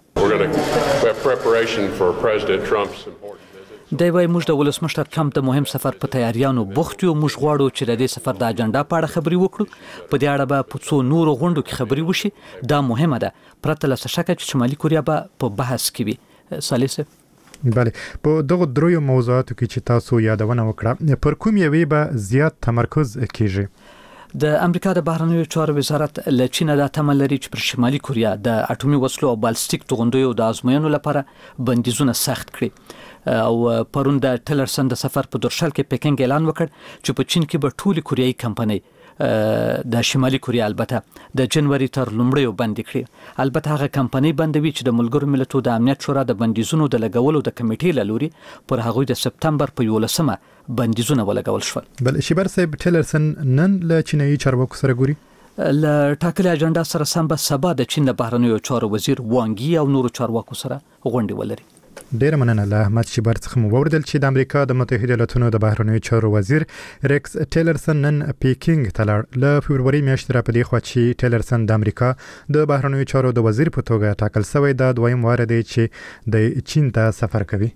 دی وايي موږ د ولسمشر ټرمپ د مهم سفر په تیاریانو بوخت یو. موږ غواړو چې د دې سفر د اجنډا په اړه خبري وکړو. په دې اړه به په څو نورو غونډو کې خبري وشي. دا مهمه ده پرته له شک چې شمالي کوریا به په بحث کې وي. صالح صاحب بله په دغه دریو موضوعاتو کې چې تاسو یادونه وکړه پر کوم یوې به زیات تمرکز کیږي؟ د امریکا د بهرنیو چارو وزارت له چین د تمه لري چې پر شمالي کوریا د اټومي وسلو او بالستیک توغندیو د ازموینو لپاره بندیزونه سخت کړي. او پرون د ټیلرسن د سفر په درشل کې پیکینګ اعلان وکړ چې په چین کې به ټولي کوریایي کمپنۍ د شمالي کوریا البته د جنوري تر لومړیو بندي کړي. البته هغه کمپنۍ بندوي چې د ملګرو ملتونو د امنیت شورا د بندیزونو د لګولو د کمیټې له لوري پر هغوی د سپتمبر په 11 بندیزونه ولګول شول. بل شیبر صاحب ټیلرسن نن له چینایي چارواکو سره ګوري. له ټاکلې اجنډا سره سم به سبا د چین د بهرنیو چارو وزیر وانګي او نورو چارواکو سره غونډه ولري. ډیر مننه له احمد شیبر څخه مو وردل چې د امریکا د متحده ایالاتونو د بهرنیو چارو وزیر ریکس ټیلرسن نن پیکینګ ته لاړ. له فبرवरी میاشتې را پدې خو چې ټیلرسن د امریکا د بهرنیو چارو د وزیر په توګه ټاکل شوی د دویم وار دی چې د چین ته سفر کوي.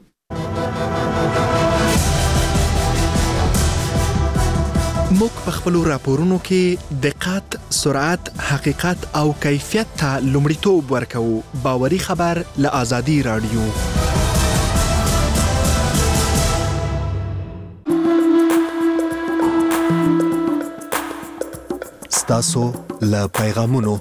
موږ په خپل راپورونو کې دقت، سرعت، حقیقت او کیفیت ته لومړیتوب ورکوو. باوري خبر له آزادي رادیو. ستاسو له پیغامونو.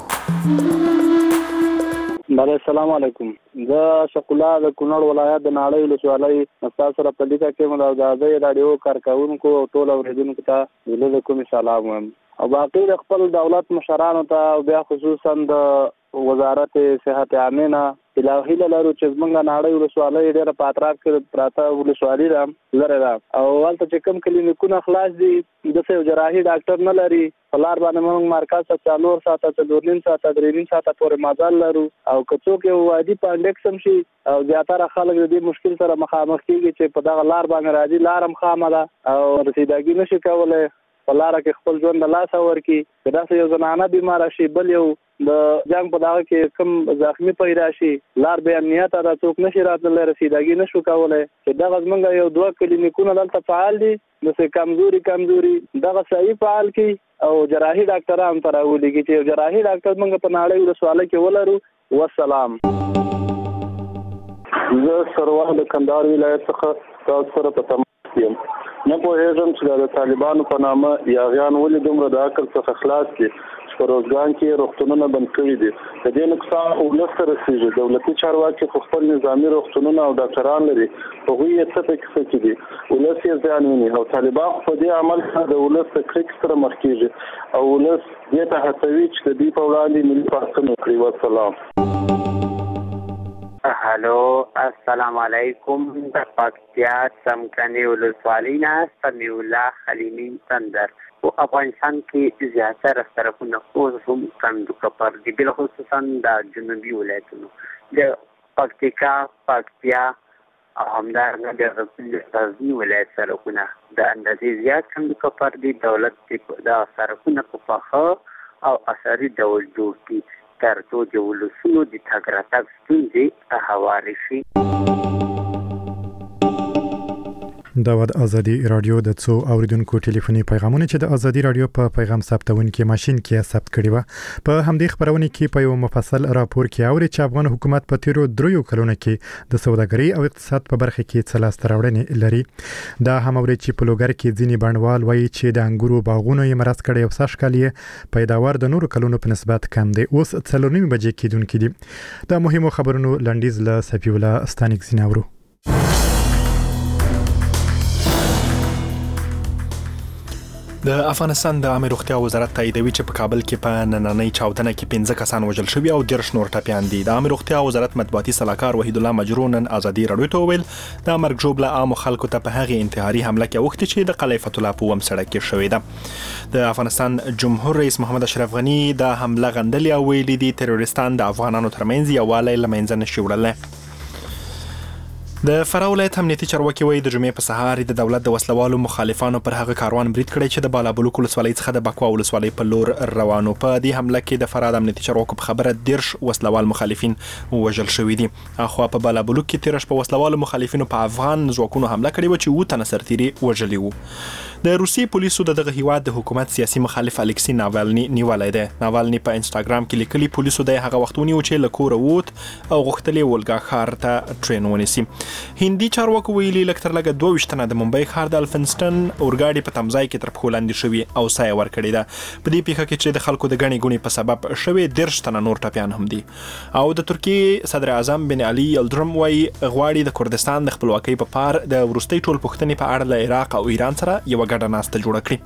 السلام علیکم. زه شکولا د کونړ ولایت د ناړۍ ولسوالۍ تاسو سره په لیکه کې مو د آزادي رادیو کارکونکو او ټول اوریدونکو ته د کوم سلام وایم او باقي د خپل دولت مشرانو ته او بیا خصوصا د وزارت صحت عامه الهی لرو چې زمونږ ناړۍ ولسوالۍ ډېر په اطراف کې پراته ولسوالۍ ده لره ده او ولته چې کوم کلینیکونه خلاص دي د څه جراحي ډاکټر نه لري. فلار باندې موږ مرکز ته څلور ساعته ته دورنین ساعته درېنین ساعته پورې مازال لرو او کڅوک یو وادي پاندکسم شي او زیاتره خلک د دې مشکل سره مخامخ کیږي چې په دغه لار باندې راځي لارم خامه ده او رسیدګي نشي کولای. فلاره کې خپل ژوند د لاس ورکی دا یو زنانه بیمار شي بل یو د جنگ په دغه کې کم زخمی پیدا شي لار به امنیت را څوک نشي راتللی رسیدګي نشو کولای. چې دغه زمونږ یو دوه کلینیکونه دلته فعال دي د کمزوري دغه صحیح فعال کی او جراحي ډاکټران تر ولګي چې جراحي ډاکټر موږ په ناړۍ ولسوالۍ کې ولرو. والسلام. زه سروان د کندهار ولایت څخه تاسو سره په تماس یم. نه پوهېږم چې د طالبانو په نامه یاغیان ولې دومره د عقل څخه خلاص دي چې په روزګان کې روغتونونه بند کړي دي. د دې نقصان ولس ته رسېږي. دولتي چارواکي خو خپل نظامي روغتونونه او ډاکټران لري هغوی یې څه پکې څه کې دي ولس یې زیان ویني او طالبان په دې عمل سره د ولس د کرکې سره مخ کېږي او ولس دې ته هڅوي چې د دوی په وړاندې ملي پاڅون وکړي. والسلام. هلو السلام علیکم. د پکتیا څمکني ولسوالۍ نه سمیع الله خلیلي تندر په افغانستان کې زیاتره سرکونه اوس هم کندوکپر دي بلخصوصا د جنوبي ولایتونو د پکتیا او همدارنګه د غزني ولایت سرکونه د اندازې زیات کندوکپر دي. دولت د سرکونه په پخه او اثري ډول جوړ کړي ترڅو د ولسونو د تګ راتګ ستونزې هوارې شي. دا ود ازادي رادیو د څو اوریدونکو ټلیفوني پیغامونه چې د ازادي رادیو په پیغام ثبتونکو ماشين کې ثبت کړي و په همدې خبرونه کې په یو مفصل راپور کې اوري چې افغان حکومت په تیرو 3 کلونو کې د سوداګرۍ او اقتصاد په برخه کې څه لاس راوړنې لري. دا هم اوري چې په لوګر کې ځینی بڼوال وایي چې د انګورو باغونو یې مرز کړي او ساش کالیه پیداوار د نورو کلونو په نسبت کم دی. اوس 3 بجې کېدونکې دي. دا مهمو خبرونو لنډیز له صفی الله استانیک زیناورو. د افغانستان د عامه روغتیا وزارت تاییدوي چې په کابل کې په نننۍ چاودنه کې 15 کسان وژل شوي او 10 نور ټپیان دي. د عامه روغتیا وزارت مطبوعاتي صلاحکار وحید الله مجروح نن ازادي رادیو ته ویل د مرګ ژوبله عام خلکو ته په هغه انتحاري حمله کې وخت چې د قلعه فتح الله په وم سړک کې شوې ده. د افغانستان جمهور رئیس محمد اشرف غنی د حمله غندلې او ویلي دي تروریستان د افغانانو ترمنځ یووالی له منځه نشي وړلی. د فراه ولایت امنیتي چارواکي وایي د جمعې په سهار د دولت د وسلوالو مخالفانو پر هغه کاروان برید کړی چې د بالابلوک ولسوالۍ څخه د بکوا ولسوالۍ په لور روانو. په دې حمله کې د فراه د امنیتي چارواکو په خبره 10 وسلوال مخالفین وژل شوي دي. اخوا په بالابلوک کې تیرش په وسلوالو مخالفینو په افغان ځواکونو حمله کړې و چې 7 تنه سرتیري وژلي وو. د روسي پولیسو دغه هیواد د حکومت سیاسي مخالف الکسی ناوالني نیولای دی. ناوالني په انستګرام کې لیکلي پولیسو د هغه وختونی و چې لکور ووت او غختلې ولګا خار ته ټرین ونیسي. هندي چارواکو ویلي لکتر لګه 22 تنه د ممبئی ښار د الفنستون اورګاډي په تمځای کې تر پښو لاندې شوي او سایه ورکړې ده. په دې پیښه کې چې د خلکو د غني ګونی په سبب شوي 10 تنه نور ټپیان هم دي. او د ترکیه صدر اعظم بن علي یلدرم وايي غواړي د کردستان د خپلواکۍ په پار د ورستۍ ټول پښتنې په اړه له عراق او ایران سره یو ګډه ناسته جوړه کړي.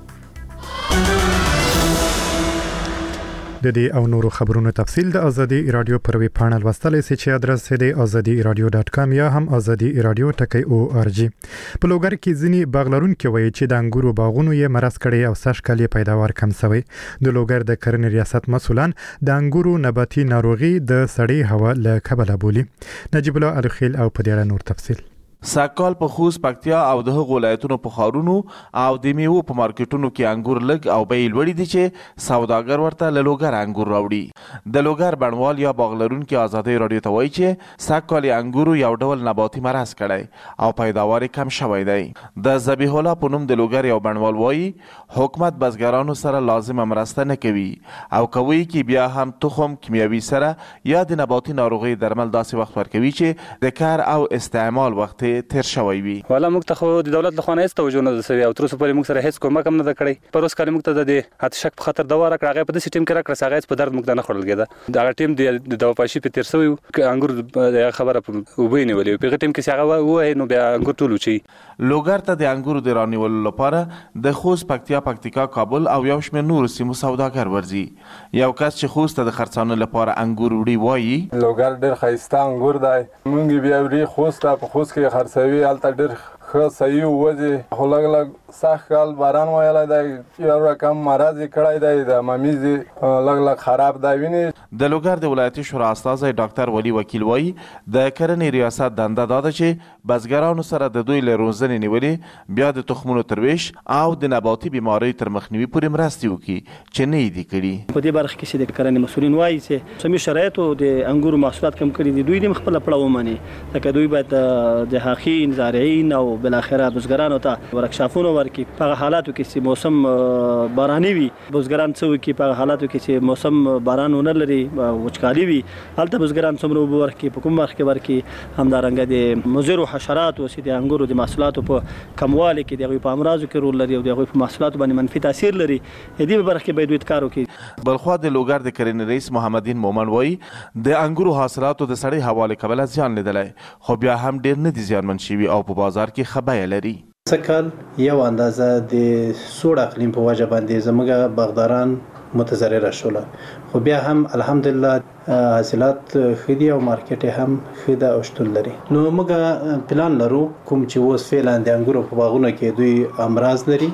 د دې او نورو خبرونو تفصیل د ازادي رادیو پر ویب پاڼه لوستلی سي چې ادرس دی azadiradio.com یا هم azadiradio.org. په لوګر کې ځینی باغلرونکو وایي چې د انګورو باغونو یې مرز کړي او ساش کالی پیداوار کم شوی. د لوګر د کرنې ریاست مسولان د انګورو نباتي ناروغي د سړې هوا له کبله بولی. نجیب الله الخیل او په دې نور تفصیل. ساکال په خوست پکتیا او د هغو ولایتونو په ښارونو او د میوو په مارکیټونو کې انګور لږ او بیې لوړې دي چې سوداګر ورته له لوګر انګور راوړي. د لوګر بڼوال یا باغ لرونکي ازادي رادیو ته وایي چې ساکال انګورو یو ډول نباتي مرض کړی او پیداوار کم شوی دی. د ذبیح الله په نوم د لوګر یو بڼوال وایي حکومت بزګرانو سره لازمه مرسته نه کوي او کوي کې بیا هم تخم کیمیاوي سره یا د نباتي ناروغي درمل داسې وخت ورکوي چې د کار او استعمال وخت تیر شوی وي. والا موږ ته خو د دولت له خوا نه توجه نه ده سوي او تر اوسه پورې موږ سره هیڅ کومک هم نه ده کړی. پر اوس کال موږ ته د هاتشک په خاطر دوا راکړه هغه په دې ټیم کې راکړه هغه په درد موږ ته نه خورل کېده. دا ټیم د دوا پاشي په تیر سوي انګور خبره وبې نیولې په ټیم کې هغه وای نو بیا انګور ټول وچی. لوګر ته د انګورو د رانیولو لپاره د خوست پکتیا کابل او یو شمېر نور سیمو سوداګر ورځي. یو کس چې خوست ته د خرڅانو لپاره انګور وړي وایي لوګر ډېر ښایسته انګور دی. موږ بیا وړي خوست کې خرڅوي هلته ډېر ښه صحیح وځي خو لږ سخت کال باران ویلی دی یو رقم مرض یې کړی دی د ممیز لږ خراب دی وینې. د لوګر د ولایتي شورا استازی ډاکټر ولی وکیل وایي د کرنې ریاست دنده دا ده چې بزګرانو سره د دوی له روزنې نیولې بیا د تخمونو ترویش او د نباتي بیماریو تر مخنیوي پورې مرستې وکړي چې نه یې دي کړي. په دې برخه کې چې د کرنې مسؤلین وایي چې سمې شرایطو د انګورو محصولات کم کړي دي دوی د خپل پړه ومني لکه دوی باید د حاخین زارعین او بالاخره بزګرانو ته ورکشاپونه ورکړي په حالاتو کې چې موسم باراني وي بزګران څه وکړي په حالاتو کې چې موسم باران ونه لري وچکالي وي هلته بزګران څومره اوبه ورکړي په کوم وخت کې ورکړي. همدارنګه د مضرو حشراتو چې د انګورو د محصولاتو په کموالي کې د هغوی په امراضو کې رول لري او د هغوی په محصولاتو باندې منفي تاثیر لري. دې برخه کې باید دوی کار وکړي. بلخوا د لوګر د کرنې رئیس محمدین مومن وایي د انګورو حاصلاتو د سړې هوا له کبله زیان لیدلی خو بیا هم ډېر نه دي زیانمن شوي او په بازار کې ښه بیه لري. سکل یو اندازه د سوړ اقلیم په وجه باندې زموږ باغداران متضرره شول خو بیا هم الحمدلله حاصلات ښه دي او مارکیټ هم ښه ده او شتون لري. نو موږ پلان لرو کوم چې اوس فعلا د انګورو په باغونو کې دوی امراض لري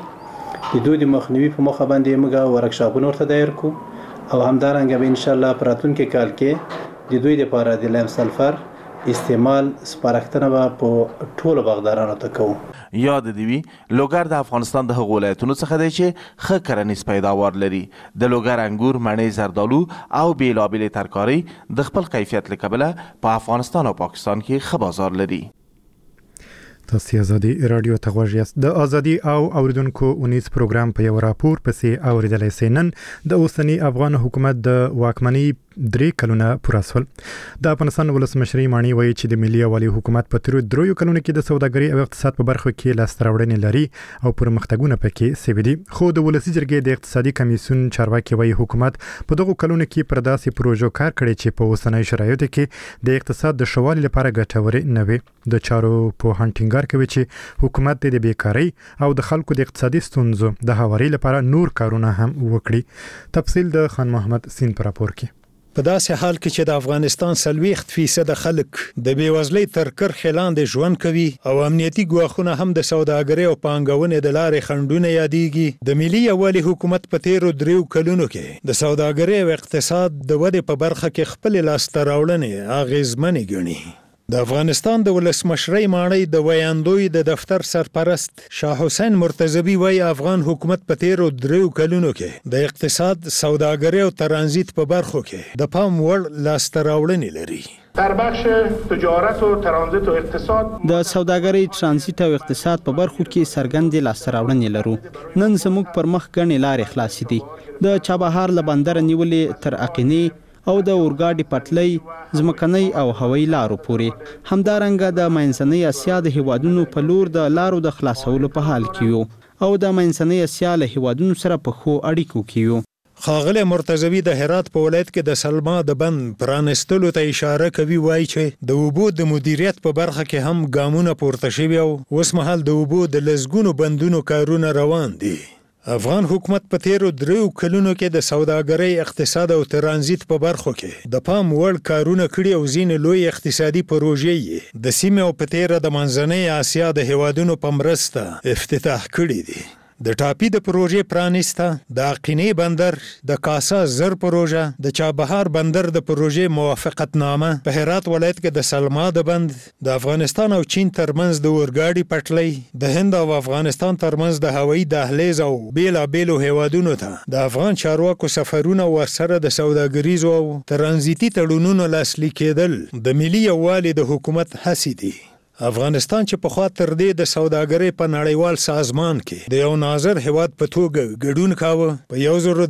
د دوی د مخنیوي په موخه باندې موږ ورکشاپونه ورته دایر کو او همدارنګه به ان شاء الله په راتلونکي کال کې د دوی لپاره د لیم سلفر استعمال سپارښتنه به په ټولو باغدارانو ته کوو. یاد دی وی لوګر د افغانستان د هغو ولایتونو څخه دی چې ښه کرنیز پیداوار لري. د لوګر انګور، مڼې، زردالو او بیلابیلې ترکاري د خپل کیفیت له کبله په افغانستان او پاکستان کې ښه بازار لري. تاسو ازادي رادیو ته غوږ یاست. د ازادي او اوریدونکو اونیز پروګرام په یو راپور پسې اوریدلای سي. نن د اوسنی افغان حکومت د واکمنۍ 3 کلونه پوره شول. د افغانستان ولسمشر مانی وایي چې د ملي عوالی حکومت په تیرو 3 کلونو کې د سوداګرۍ او اقتصاد په برخو کې لاس راوړنې لري او پرمختګونه پکې سوي دي. خو د ولسی جرګې د اقتصادي کمیسیون چارواکي وایي حکومت په دغه کلونو کې پر داسې پروژو کار کړی چې په اوسنۍ شرایطو کې د اقتصاد د شوالي لپاره ګټورې نه وي. د چارو په هانټینګ کوي چې حکومت د بیکاری او د خلکو د اقتصادي ستونزو د هواري لپاره نور کارونه هم وکړي. تفصیل د خان محمد سین پر راپور کې. په داسې حال کې چې د افغانستان 40% خلک د بیوزلۍ تر کرښې لاندې ژوند کوي او امنیتي ګواښونه هم د سوداګرۍ او پانګونې د لارې خنډونه یادېږي، د ملي عوالی حکومت په تیرو 3 کلونو کې د سوداګرۍ او اقتصاد د ودې په برخه کې خپل لاسته راوړنې اغیزمنې ګڼي. د افغانستان د ولسمشرۍ ماڼۍ د ویاندوی د دفتر سرپرست شاه حسین مرتضوی وایي افغان حکومت په تیرو 3 کلونو کې د اقتصاد، سوداګرۍ او ترانزیت په برخو کې د پام وړ لاسته راوړنې لري. در بخش تجارت و ترانزیت و اقتصاد د سوداګرۍ، ترانزیت او اقتصاد په برخو کې څرګندې لاسته راوړنې لرو. نن زموږ پر مخ ګڼې لارې خلاصې دي، د چابهار له بندر نیولې تر اقینې او د اورګاډي پټلۍ، ځمکنۍ او هوایي لارو پورې. همدارنګه د منځنۍ اسیا د هیوادونو په لور د لارو د خلاصولو په حال کې یو او د منځنۍ اسیا له هیوادونو سره په ښو اړیکو کې یو. ښاغلی مرتضوی د هرات په ولایت کې د سلما د بند پرانستلو ته اشاره کوي. وایي چې د اوبو د مدیریت په برخه کې هم ګامونه پورته شوي او اوس مهال د اوبو د لسګونو بندونو کارونه روان دي. افغان حکومت په تیرو 3 کلونو کې د سوداګرۍ، اقتصاد او ترانزیت په برخو کې د پام وړ کارونه کړي او ځینې لوی اقتصادي پروژې د سیمې او په تیره د منځنۍ اسیا د هیوادونو په مرسته افتتاح کړي دي. د ټاپي د پروژې پرانیسته، د اقینې بندر، د کاسا زر پروژه، د چابهار بندر د پروژې موافقتنامه، په هرات ولایت کې د سلما د بند، د افغانستان او چین ترمنځ د اورګاډي پټلۍ، د هند او افغانستان ترمنځ د هوایي دهلیز او بیلابیلو هیوادونو ته د افغان چارواکو سفرونه ورسره د سوداګریزو او ترانزیتي تړونونو لاسلیک کېدل د ملي یووالي د حکومت هڅې دي. افغانستان چې پخوا تر دې د سوداګرۍ په نړیوال سازمان کې د یو ناظر هیواد په توګه ګډون کاوه، په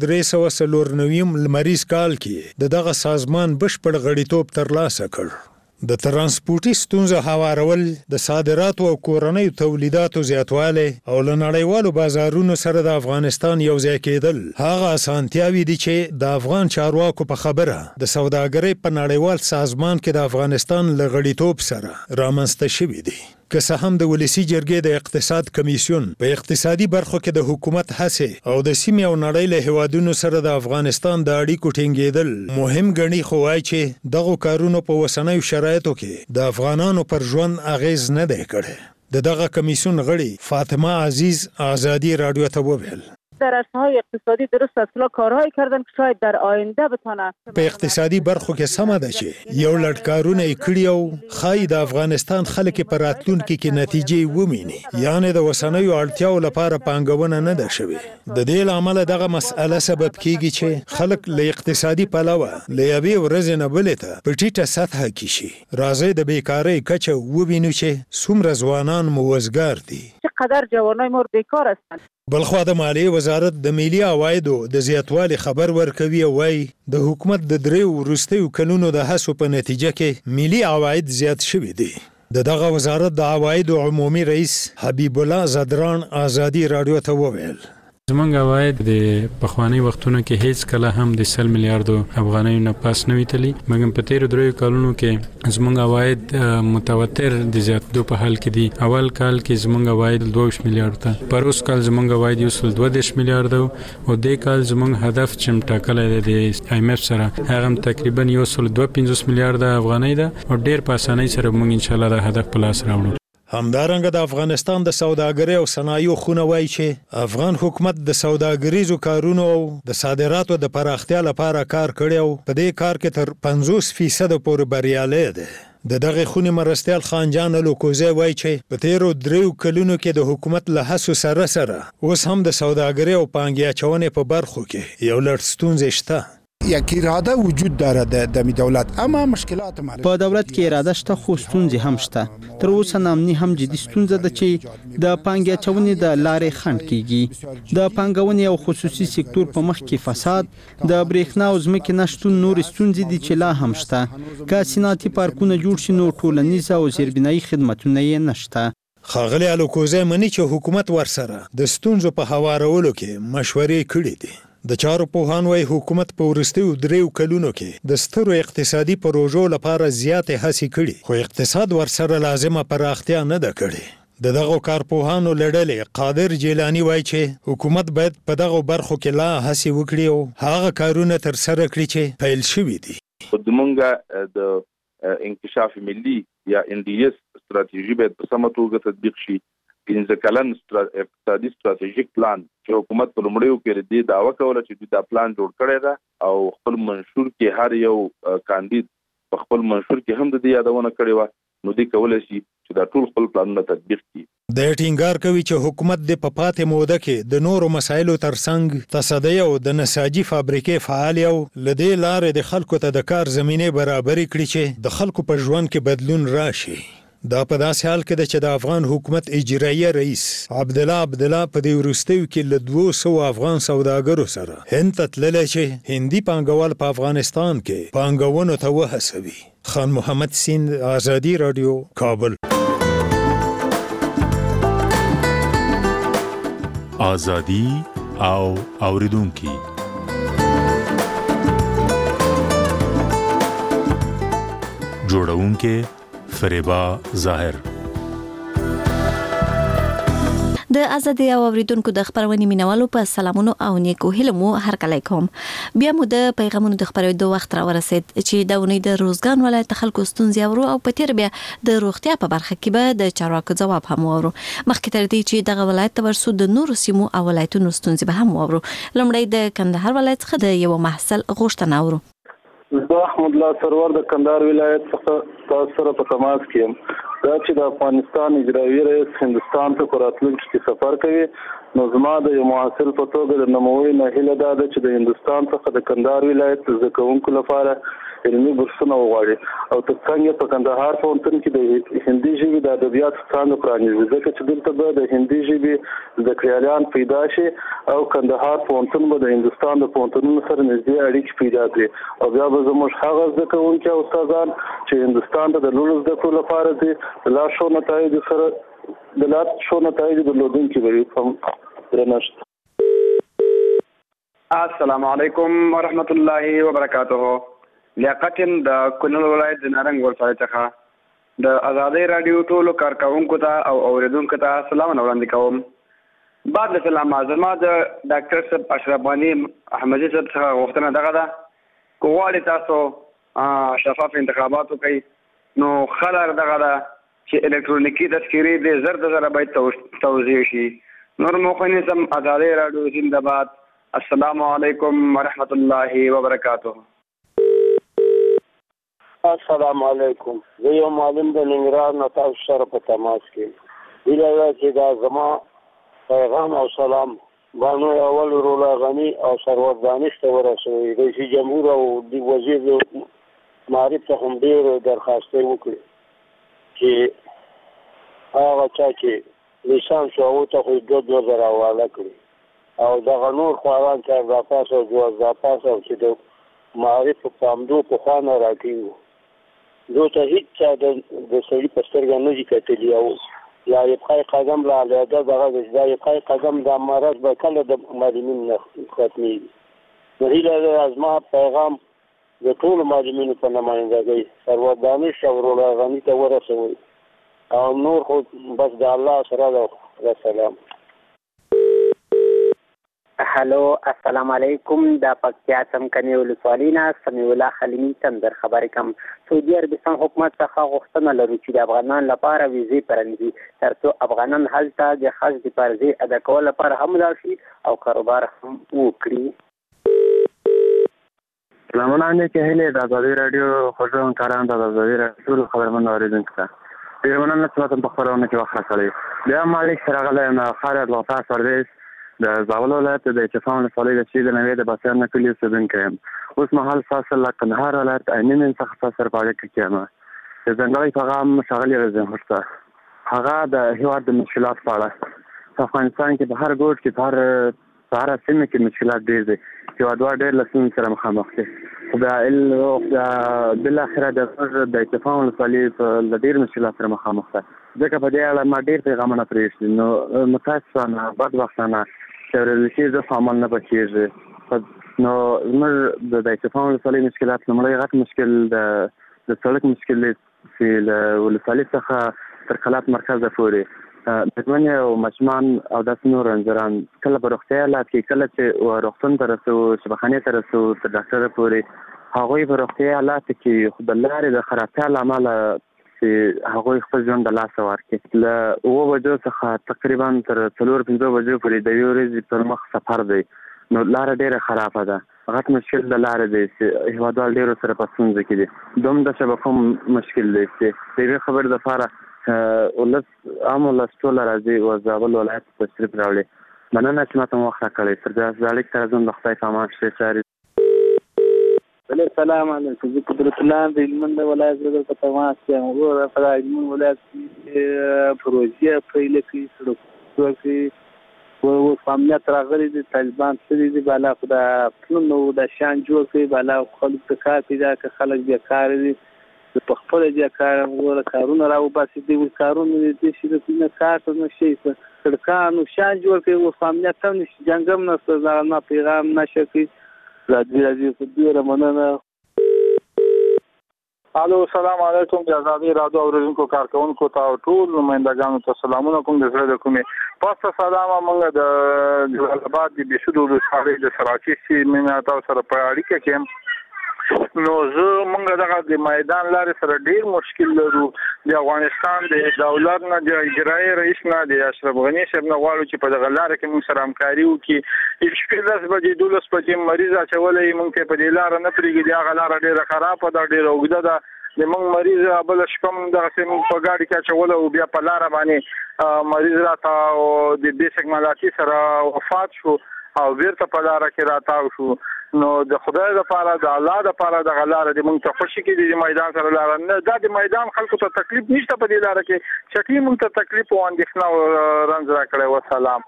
1394 لمریز کال کې دغه سازمان بشپړ غړیتوب ترلاسه کړ. د ترانسپورتي ستونزو هوارول، د صادراتو او کورنیو تولیداتو زیاتوالی او له نړیوالو بازارونو سره د افغانستان یو ځای کېدل هغه اسانتیاوې دي چې د افغان چارواکو په خبره د سوداګرۍ په نړیوال سازمان کې د افغانستان له غړیتوب سره رامنځته شوي دي. که څه هم د ولسی جرګې د اقتصاد کمیسیون په اقتصادي برخو کې د حکومت هڅې او د سیمې او نړۍ له هیوادونو سره د افغانستان د اړیکو ټینګېدل مهم ګڼي، خو وایي چې دغه کارونو په اوسنیو شرایطو کې د افغانانو پر ژوند اغیز نه دی کړی. دغه کمیسیون غړي فاطمه عزیز آزادی رادیو ته وویل در عرصه‌های اقتصادی درست اصلا کارهایی کردن که شاید در آینده بتونه په اقتصادي برخو کې سمه ده چې یو لړ کارونه یې کړي او ښایي د افغانستان خلک په راتلونکي کې نتیجې وویني، یعنې د اوسنیو اړتیاو لپاره پانګونه نه ده شوې. د دې له امله دغه مسئله سبب کیږي چې خلک له اقتصادي پلوه له یوې ورځې نه بلې ته په ټیټه سطحه کې شي. راځئ د بیکارۍ کچه ووینو چې څومره ځوانان مو وزګار دي، چقدر جوانای ما بیکار هستند. بلخوا د مالیې وزارت د ملي عوایدو د زیاتوالي خبر ورکوي او وایي د حکومت د 3 وروستیو کلونو د هڅو په نتیجه کې ملي عواید زیات شوي دي. دغه وزارت د عوایدو عمومي رئیس حبیب الله زدران آزادی رادیو ته وویل زمونږ عواید د پخوانی وختونو کې هیڅ کله هم د 100 میلیارډو افغانیو نه پاس نه ویتلی، مګر په تیرو 3 کلونو کې زمونږ عواید متواتر د زیاتېدو په حال کې دي. اول کال کې زمونږ عواید 22 میلیارډ ته، پر اوس کال زمونږ عواید 122 میلیارډ او د کال زمونږ هدف چې ټاکلی دی د IMF سره هغه تقریبا 125 میلیارډ افغانۍ ده او ډیر په اسانۍ سره موږ ان شاء الله د هدف په لاس راوړو. همدارنګه د افغانستان د سوداګرۍ او صنایعو خونه وایي چې افغان حکومت د سوداګریزو کارونو او د صادراتو د پراختیا لپاره کار کړی او په دې کار کې تر 50% پورې بریالی دی. د دغه خونې مرستیال خان جان لوکوزی وایي چې په تیرو 3 کلونو کې د حکومت له هڅو سره اوس هم د سوداګرۍ او پانګې اچونې په برخو کې یو لړ ستونزې شته. یک اراده وجود داره د دولت، اما مشکلات مالي په دولت کې اراده شته خو ستونزې هم شته. تر اوسه نامني هم جدي ستونزه ده چې د پانګې اچونې د لارې خنډ کیږي. د پانګونې او خصوصي سکتور په مخ کې فساد، د برېښنا او ځمکې نشتون نور ستونزې دي چې لا هم شته. که صنعتي پارکونه جوړ شي نو ټولنیز او زیربنایي خدمتونه یې نشته. خاغلی الوکوزی مني چې حکومت ورسره د ستونزو په هوارولو کې مشورې کړې دي. د چارو پوهان وايي حکومت په وروستیو 3 کلونو کې د سترو اقتصادي پروژو لپاره زیاتې هڅې کړي، خو اقتصاد ورسره لازمه پراختیا نه ده کړې. دغه کارپوهانو لړلې قادر جیلانی وايي چې حکومت باید په دغه برخو کې لا هڅې وکړي او هغه کارونه تر سره کړي چې پیل شوي دي. دمونږ د انکشاف ملي یا NDS ستراتیژي باید په سمه توګه تطبیق شي. 15 کلن اقتصادي ستراتیژیک پلان چې حکومت په لومړیو کې دې دعوه کوله چې دا پلان جوړ کړی ده او خپل منشور کې هر یو کاندید په خپل منشور کې هم د دې یادونه کړې وه، نو دې کولی شي چې دا ټول خپل پلانونه تطبیق کړي. د ټینګار کوي چې حکومت د پاتې موده کې د نورو مسایلو ترڅنګ تصدیه او د نساجي فابریکې فعال او لدې لارې د خلکو ته د کار زمینه برابرې کړي چې د خلکو په ژوند کې بدلون راشي. دا په داسې حال کې ده چې د افغان حکومت اجرایي رئیس عبدالله په دې وروستیو کې له 200 افغان سوداګرو سره هند ته تللی چې هندي پانګوال په افغانستان کې پانګونو ته وهڅوي. خان محمد سیند، آزادي رادیو، کابل. آزادي او اوریدونکي جوړونکي فریبا ظاهر. د ازادي او اوریدونکو د خبرونې مینوالو په سلامونو او نیکو هیلو مو هرکلی کوم. بیا مو د پیغامونو د خبرېدو وخت را ورسید چې د اونۍ د روزګان ولایت خلکو ستونزې اورو او په تیر بیا د روغتیا په برخه کې به د چارواکو ځواب هم اورو. مخکې تر دې چې دغه ولایت ته ورسو د نورو سیمو او ولایتونو ستونزې به هم اورو. لومړی د کندهار ولایت څخه د یو محصل غوښتنه اورو. زه احمد الله سرور د کندهار ولایت څخه تاسو سره په تماس کې یم. دا چې د افغانستان اجرایي رئیس هندستان ته راتلونکي کې سفر کوي، نو زما د یو محصل په توګه د نوموړي نه هیله دا ده چې د هندستان څخه د کندهار ولایت د زده کوونکو لپاره علمي بورسونه وغواړي او ترڅنګ په کندهار پوهنتون کې د هندي ژبې د ادبیاتو څانګه پرانیزي، ځکه چې دلته به د هندي ژبې زده کړیالان پیدا شي او کندهار پوهنتون به د هندستان د پوهنتونونو سره نږدې اړیکې پیدا کړي او بیا به زموږ هغه زده کوونکي او استادان چې هندستان ته د لوړو زده کړو لپاره دي د لا ښو نتایجو درلودونکي به وي. درنښت. السلام علیکم ورحمت الله وبرکاته. لیاقت د کونړ ولایت د نارنګ ولسوالۍ څخه د ازادۍ راډیو ټولو کارکوونکو ته او اوریدونکو ته سلامونه وړاندې کوم. بعد له سلامه زما د ډاکټر صاحب اشرف غني احمدي صاحب څخه غوښتنه دغه ده، که غواړئ تاسو شفاف انتخابات وکړئ نو خلک دغه ده چې الکترونیکي تذکرې د زر د زره باید توزیع شي. نور موخنیزم ازادۍ راډیو زنده باد. السلام علیکم ورحمت الله وبرکاته. السلام علیکم. زه یو معلم د ننګرهار نه تاسو سره په تماس کې. هیله ده چې دا زما پیغام او سلام بانو اول رولا غني او سرور دانش ته ورسوي. رئیس جمهور او د وزیر معرف ته هم ډېر درخواستې وکړي چې هغه چا چې لیسانس شو هغو ته خو 2,000 حواله کړي او دغه نور خواران چې 14 پاس او 12 پاس او چې د معرف په همدو پخوا نه راکړي وو، دو ته هیڅ چا د سړي په سترګه نه دي کتلي او یا یبقای قدم را علیده دغه دا یبقای قدم د مرض به کله د معلمین نه ختمېږي. نو هیله ده زما پیغام د ټولو معلمینو په نمایندګۍ سرور دانش او رولا غني ته ورسوئ او نور خو بس د الله سره ده. والسلام. هلو السلام علیکم. د پکتیا څمکني ولسوالۍ نه سمیع الله خلیمي تندر خبرې کوم. سعودي عربستان حکومت څخه غوښتنه لرو چې د افغانانو لپاره ویزې پرانیزي ترڅو افغانان هلته د حج د فرضې ادا کولو لپاره هم لاړ شي او کاروبار هم وکړي. سلامونه نیکې هیلې د ازادۍ راډیو خوږو همکارانو ته د ازادۍ راډیو ټولو خبرمنو اورېدونکو ته ډېر مننه چې ماته په خپرونه کې وخت راکړی. بیا مالک چې راغلی یم د ښار الوفا سرویس د زاول ولایت د چفان ولسوالۍ د شي د نوې د باسیان نه کلي اوسېدونکی یم اوس مهال تاسو له کندهار ولایت عینین څخه سره په اړه کې ما د ځنګلي پیغام شغلي راځم ورته هغه د هیواد د مشکلات په اړه په افغانستان کې په هر ګوټ کې په هر سیمه کې مشکلات ډېر دي هیوادوال ډېر له ستونزو سره مخامخ دي خو بل اخره د اتفاق ولسوالۍ له ډېر مشکلات سره مخامخ ده ځکه په دې اړه ما ډېر پیغامونه پرېښتي نو متاسفانه بدبختانه چې اورېدل کېږي زه عمل نه پکېږي نو زموږ د اتفاق ولسوالۍ مشکلات لومړی غټ مشکل د سړک مشکل دی چې له ولسوالۍ څخه تر کلات مرکز پورې مېرمنې او ماشومان او داسې نور انځوران کله په روغتیا حالات کې کله چې روغتون ته رسو شفاخانې ته رسو تر ډاکټره پورې هغوی په روغتیا حالاتو کې خو د لارې د خرابتیا له امله چې هغوی خپل ژوند د لاسه ورکړي له 7 بجو څخه تقریبا تر 4-5 بجو پورې د یوې ورځې پر مخ سفر دی نو لاره ډېره خرابه ده غټ مشکل د لارې دی چې هیوادوال ډېرو سره په ستونزه کې دي دوم د شبکو مشکل دی چې د یوې خبرې دپاره عام ولس ټول راځي او زابل ولایت ته تشریف راوړي مننه چې ماته وخت راکړی تر دې اړیکې ته راځم د خدای په امان ښې چارې السلام علیکم زه قدرت الله د هلمند ولایت څخه په تماس یم وګوره په هلمند ولایت کې پروژې پیل کړي سړکونه کې اوس امنیت راغلی دی طالبان سړي دي بالا خو د پلونو د شان جوړ کړي بالا خلک ته کار پیدا که خلک بیکاره دي په خپل دې کار وګوره کارونه راوباسي دي کارونه دې چې د کار ته نشي سړکانو شان جوړ کړي او امنیت هم نشي جنګم نه سره نه پیغام نشه کوي راځي خو ډیره مننه الو السلام علیکم د آزادي رادیو اوریدونکو کارکونکو ته ټول نمائندګانو ته سلامونه کوم د زړه د کومې پاسه سلام موږ د جلال آباد د بشودو ولسوالۍ د سراچي سیمې تاسو سره په اړیکه کې نو زه موږ دغه د میدان لارې سره ډیر مشکل لرو د افغانستان د دولت نه د اجرایي رئیس نه د اشرف غني صاحب نه غواړو چې په دغه لارې کې موږ سره همکاري وکړي شپږ بجې 12 بجې مریض اچولې موږ ته په دې لار نه پرېږدي هغه لار ډیره خرابه ده ډیره اوږده ده د موږ مریض بل شپم دغه سیم په گاډي کې اچول او بیا په لار باندې مریض راته او د بیسک ملاتي سره وفات شو او بیرته په لار کې راتاو شو نو د خدای لپاره د الله لپاره د غلار د مونږ ته خوشي کې د میدان سره لار نه د میدان خلکو ته تکلیف نشته په دې لار کې شکلی مونږ ته تکلیف او اندېښنه رنځ را کړی و سلام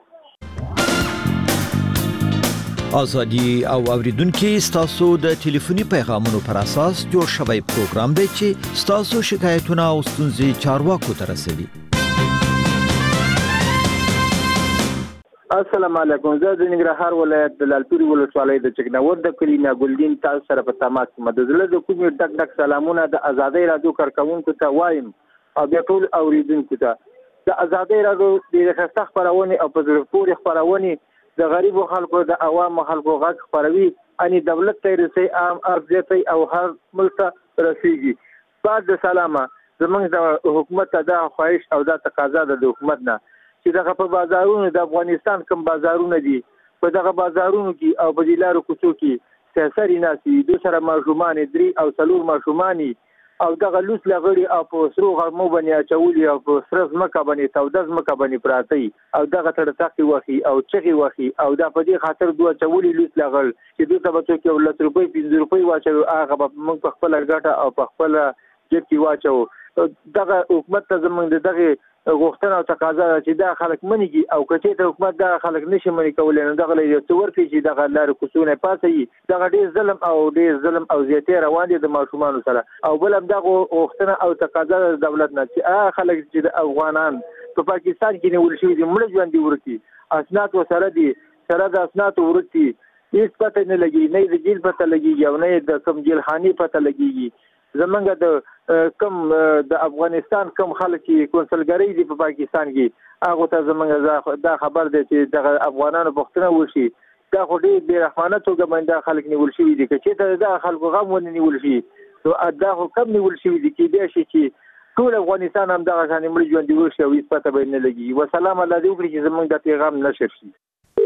ازادي او اوریدونکو ستاسو د ټلیفوني پیغامونو پر اساس جوړ شوی پروګرام دی چې ستاسو شکایتونه او ستونزې چارواکو ته رسوي السلام علیکم زه د ننګرهار ولایت د لالپوري ولسوالۍ د چکناور د کلینا ګلدین تاسو سره په تماس کې د زړه د کومې ډک ډک سلامونه د آزادۍ رادیو کارکونکو ته وایم او بیا ټول اوریدونکو ته د آزادۍ رادیو د خسته خبرونه او په زړه پورې خبرونه د غریبو خلکو د عوامو خلکو غږ خبروي اني دولت ته رسي عام ارزيتي او هر ملک رسیږي بعد د سلامه زمونږ د حکومت ته خواهش او د تقاضا د حکومت نه چې دغه په بازارونو د افغانستان کوم بازارونه دي په دغه بازارونو کې او په دلارو کوڅو کې سرسري ناسي د سره ماشومان دري او څلور ماشومان او دغه لوس لغړي او په سرو غرمو باندې اچولي او په سرز مکه باندې تودز مکه باندې پراتی او دغه تړتاقي وخی او چغي وخی او دا په دې خاطر دوه چولي لوس لغړ چې دوی ته به څوک 100 روپۍ 50 روپۍ واچو هغه موږ په خپل ګټه او په خپل جیب کې واچو دغه حکومت ته زمونږ دغه غوښتنه او تقاضا چې دا خلک منیږي او کچې ته حکومت دا خلک نشي منی کولای نو دغه لري څور کې چې دغه لار کوڅونه پاتې دغه ډیر ظلم او زیاتې روان دي د ماشومان سره او بل هم دغه غوښتنه او تقاضا د دولت نه چې خلک چې د افغانان په پاکستان کې نیول شوی دي مړ ژوند دي ورکی اسناد وسره دي سره د اسناد ورکی هیڅ پته نه لګي نه د جیل پته لګي او نه د کم جیل خاني پته لګي زمونږ د کم د افغانستان کم خلک کونسلګری دي په پاکستان کې هغه ته زمونږ دا خبر دی چې د افغانانو پښتنه وشي دا خو ډېر بې رحمانه توګه باندې خلک نیول شوي دي چې ته دا خلکو غم ونه نیول شي نو دا خو کم نیول شوي دي کېدای شي چې ټول افغانستان هم دغه شان مړ ژوند وشي او هیڅ پته به نه لګي وسلام الله دې وکړي چې زمونږ د پیغام نشر شي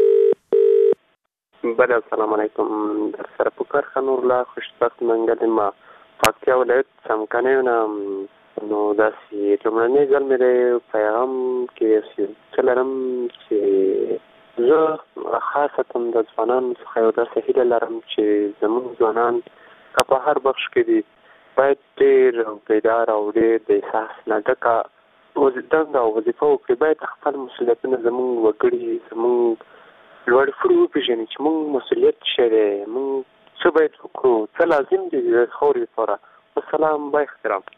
بله السلام علیکم در سره په کارخانه الله خوشبخت منګل ما پکتیا ولایت څمکنیو نه نو داسې لومړنی ځل مې د پیغام کې څه لرم چې زه خاصتا د ځوانانو څخه یو داسې هیله لرم چې زموږ ځوانان که په هر بخش کې دي باید ډېر بیدار او ډېر د احساس نه ډکه دنده او وظیفه وکړي. باید خپل مسؤلیتونه زموږ وګړي زموږ لوړ فړي وپېژني چې موږ مسؤلیت څه دی، موږ څه باید وکړو، څه لازم دي د خاورې لپاره. والسلام با احترام.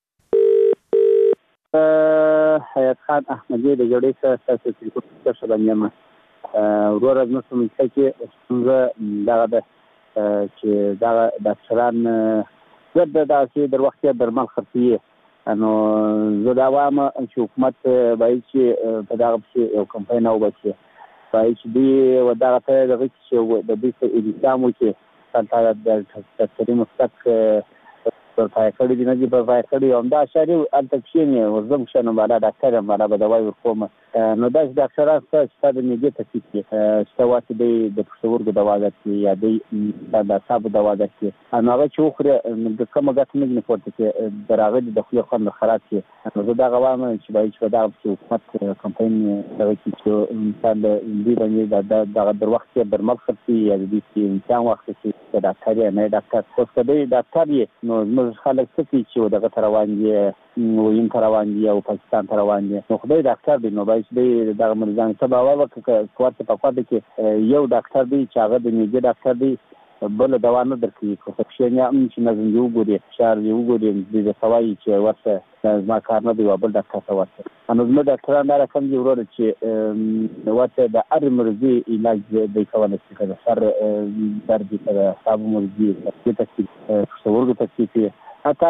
حیات خان احمدی د جوړې سره تاسو ته شبان یم ورور از نو سمڅه کې څنګه دغه د چې دغه ډاکټران زړه داسې در وخت درمل خرڅي نو زه دا وایم چې حکومت باید چې په دغه کې یو کمپاین او بچي باید چې دی و دغه ته دغه چې د دې څه الزام وکړي تاسو د ډاکټري مستق پر پای کړی دی نه دی په پای کړی هم دا شری التکشینه ورزم شنو بالا ډاکټر هم بالا بدوي ورکوم نو دا ډاکټران څه د نیګه تکلیف کې ستوات دی د تصور دوا درکې یا دی د صاحب دوا درکې انا هغه چې خو د کومه غت نه پورته کې دراغه د خپل خپل خراب کې نو دا غوامه چې باید چې دا حکومت کمپاین دغه چې انسان دی باندې د در وخت کې برمل خرڅي یا د دې انسان وخت کې ډاکټر نه ډاکټر خو کدی ډاکټر نو خلک څه چې دغه تر روان دي وین تر روان دي او پاکستان تر روان دي نو خدای ډاکټر دی نو باید دې دغه مریضان ته باور وکړي کوارته په خاطر کې یو ډاکټر دی چې هغه د نیګه ډاکټر دی بل دوا نه درکړي خو څنګه یم چې نظم یو ګوري شهر یو ګوري د سوای چې ورته ما کار نه دی بل ډاکټر ته ورته نو زموږ ډاکټران دا کوم دی ورور چې ورته د هر مرضی علاج دی کولای شي که سر درد کې صاحب مرضی د تکلیف څورګو تکلیف حتی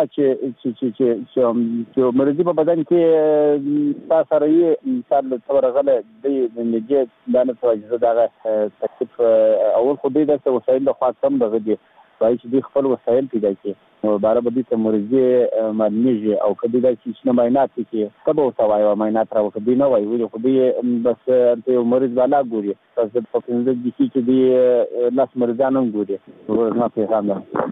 چې مرضی په بدن کې تاسو سره یې انسان له تورغله د نږدې دانه توجه دغه تکلیف اول خو دې د وسایل له خوا کم دغه دي باید چې خپل وسایل پیدا کړي نو بار به دې ته مرضی مالمیږي او کدی دا چې نه معاینات کې کبه وسوای او معاینات راو کدی نه وای ویل خو دې بس ته مریض بالا ګوري تاسو په پنځه دي چې دې لاس مریضانو ګوري نو نه پیغام ده.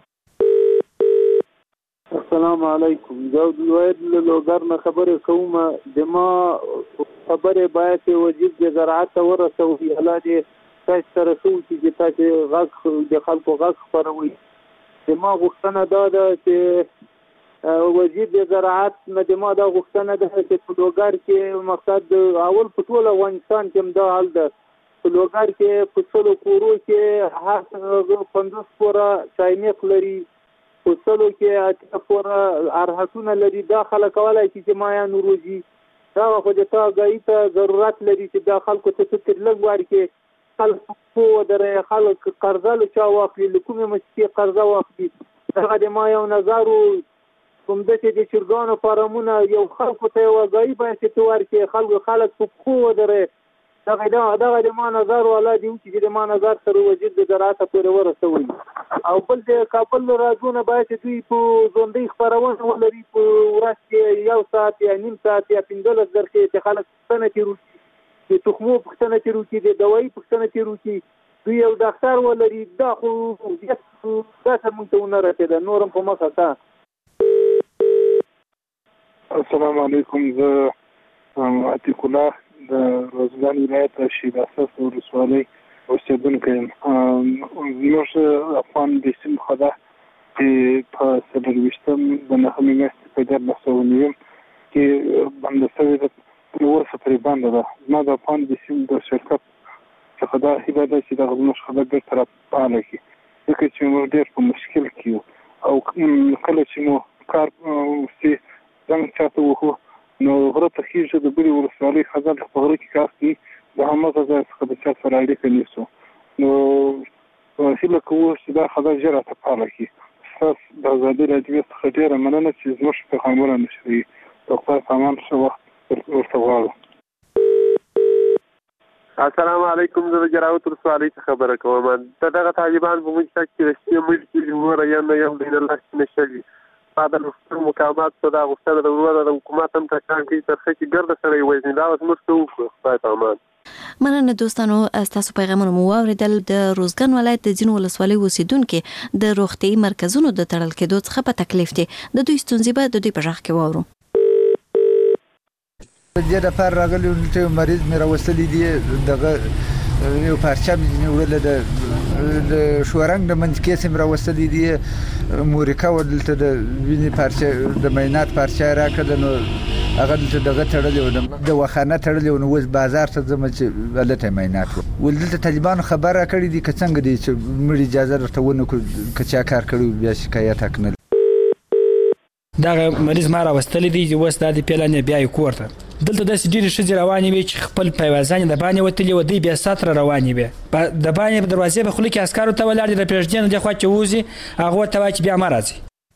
السلام علیکم. زه د لوید له لوګر نه خبرې کوم. د ما خبرې باید وجیب د زراعت ورسوي الله دې تاسو سره چې تاسو غږ د خلکو غږ خپروي. د ما غوښتنه دا ده چې وجیب د زراعت نه د ما دا غوښتنه ده چې په لوګر کې مقصد اول په ټول افغانستان کې دا حال ده په لوګر کې په ټولو کورو کې هر 50 پوره چاینق لري وصلو کې اته پورا ارحتونه لري داخله کولای چې ما یا نوروزي دا خو د تا غي ته ضرورت لري چې داخل کو ته فکر لګوار کې خلک په دره خلک قرضه لچا واخلي کومه مشکې قرضه واخلي دا د ما یو نظر کوم د چې د چرګانو فارمونه یو خلکو ته وغي باید چې تور کې خلک په دره دا د ما نظر ولا دی چې د ما نظر سره وجود د زراعت پورې ورسوي او بل د کابل راځونه باید دوی په ژوندۍ خبرونه ولري په ورځ کې یو ساعت یا نیم ساعت یا 15 دقیقې چې خلک څنګه تیرو چې تخمو پښتنه تیرو کې د دوايي پښتنه تیرو کې دوی یو ډاکټر ولري دا خو دا څنګه نه راته نورم په مخه تا. السلام علیکم. زه عتیق الله د روزګان ولایت شهید اساس ولسوالۍ اوسیدونکی یم. زموږ افغان د سیم خدا چې په 24 د نهمې میاشتې په 1990 کې باندې شوې ده ورسره پرې باندې ده زما د افغان د سیم د شرکت څخه دا هیله ده چې د زموږ خبر بیرته راپاله کړي ځکه چې موږ ډېر په مشکل کې او کله چې مو کار چې څنګه چاته وکړو نو غره ته خېږي د بلې ولسوالۍ خزان په غره کې کار کوي د همغه ځای څخه د چا سره اړیکه نیسو نو هیله کوو چې دا خزان ژر راته فعاله کړي. ستاسو د ازادي راډیو څخه ډېره مننه چې زموږ پیغامونه نشروي. د خدای په امان ښه وخت ورته غواړم. السلام علیکم. زه د جراوت ولسوالۍ څخه خبره کوم. دغه طالبان په موږ کې د شپې مړ کېږي وره یا نه یم دین الله چې نشوي دا د مقامات په دا غوښتنه د وروره د حکومت هم ټاکان کوي ترڅو چې ګرده سره یې وایي دا اوس موږ ته وکړو. خدای په امان. مننه دوستانو. تاسو پیغامونه مو واوریدل. د روزګان ولایت د ځینو ولسوالۍ اوسیدونکو د روغتي مرکزونو د تړل کېدو څخه په تکلیف دي. د دوی ستونزې به د دوی په ژغ کې واورو. د دې لپاره راغلی چې مریض مې راوستلی دی دغه یو پارچه وړل د شورنګ د منځ کې سم راوستل دي مورکا ودلته د ویني پارچه د مینات پارچه راکړه نو هغه دغه تړلې د وخانه تړلې نو وز بازار ته ځم چې ولته مینات ولدلته طالبان خبره کړې دي که څنګه دي چې مړي اجازه ورته ونه کچا کار کړو بیا شکایت وکړل دا مریض ما راوستل دي وس د پیلانې بیا یې کوړه دلته د سړي شځ روانې وي چې خپل پیوازان د باندې وتلې و دی بیا ساتره روانې وي د باندې په دروازې په خله کې عسکرو ته ولاړ دي د پرېږدي د خوا چې وځي هغه ته واچ بیا مرাজি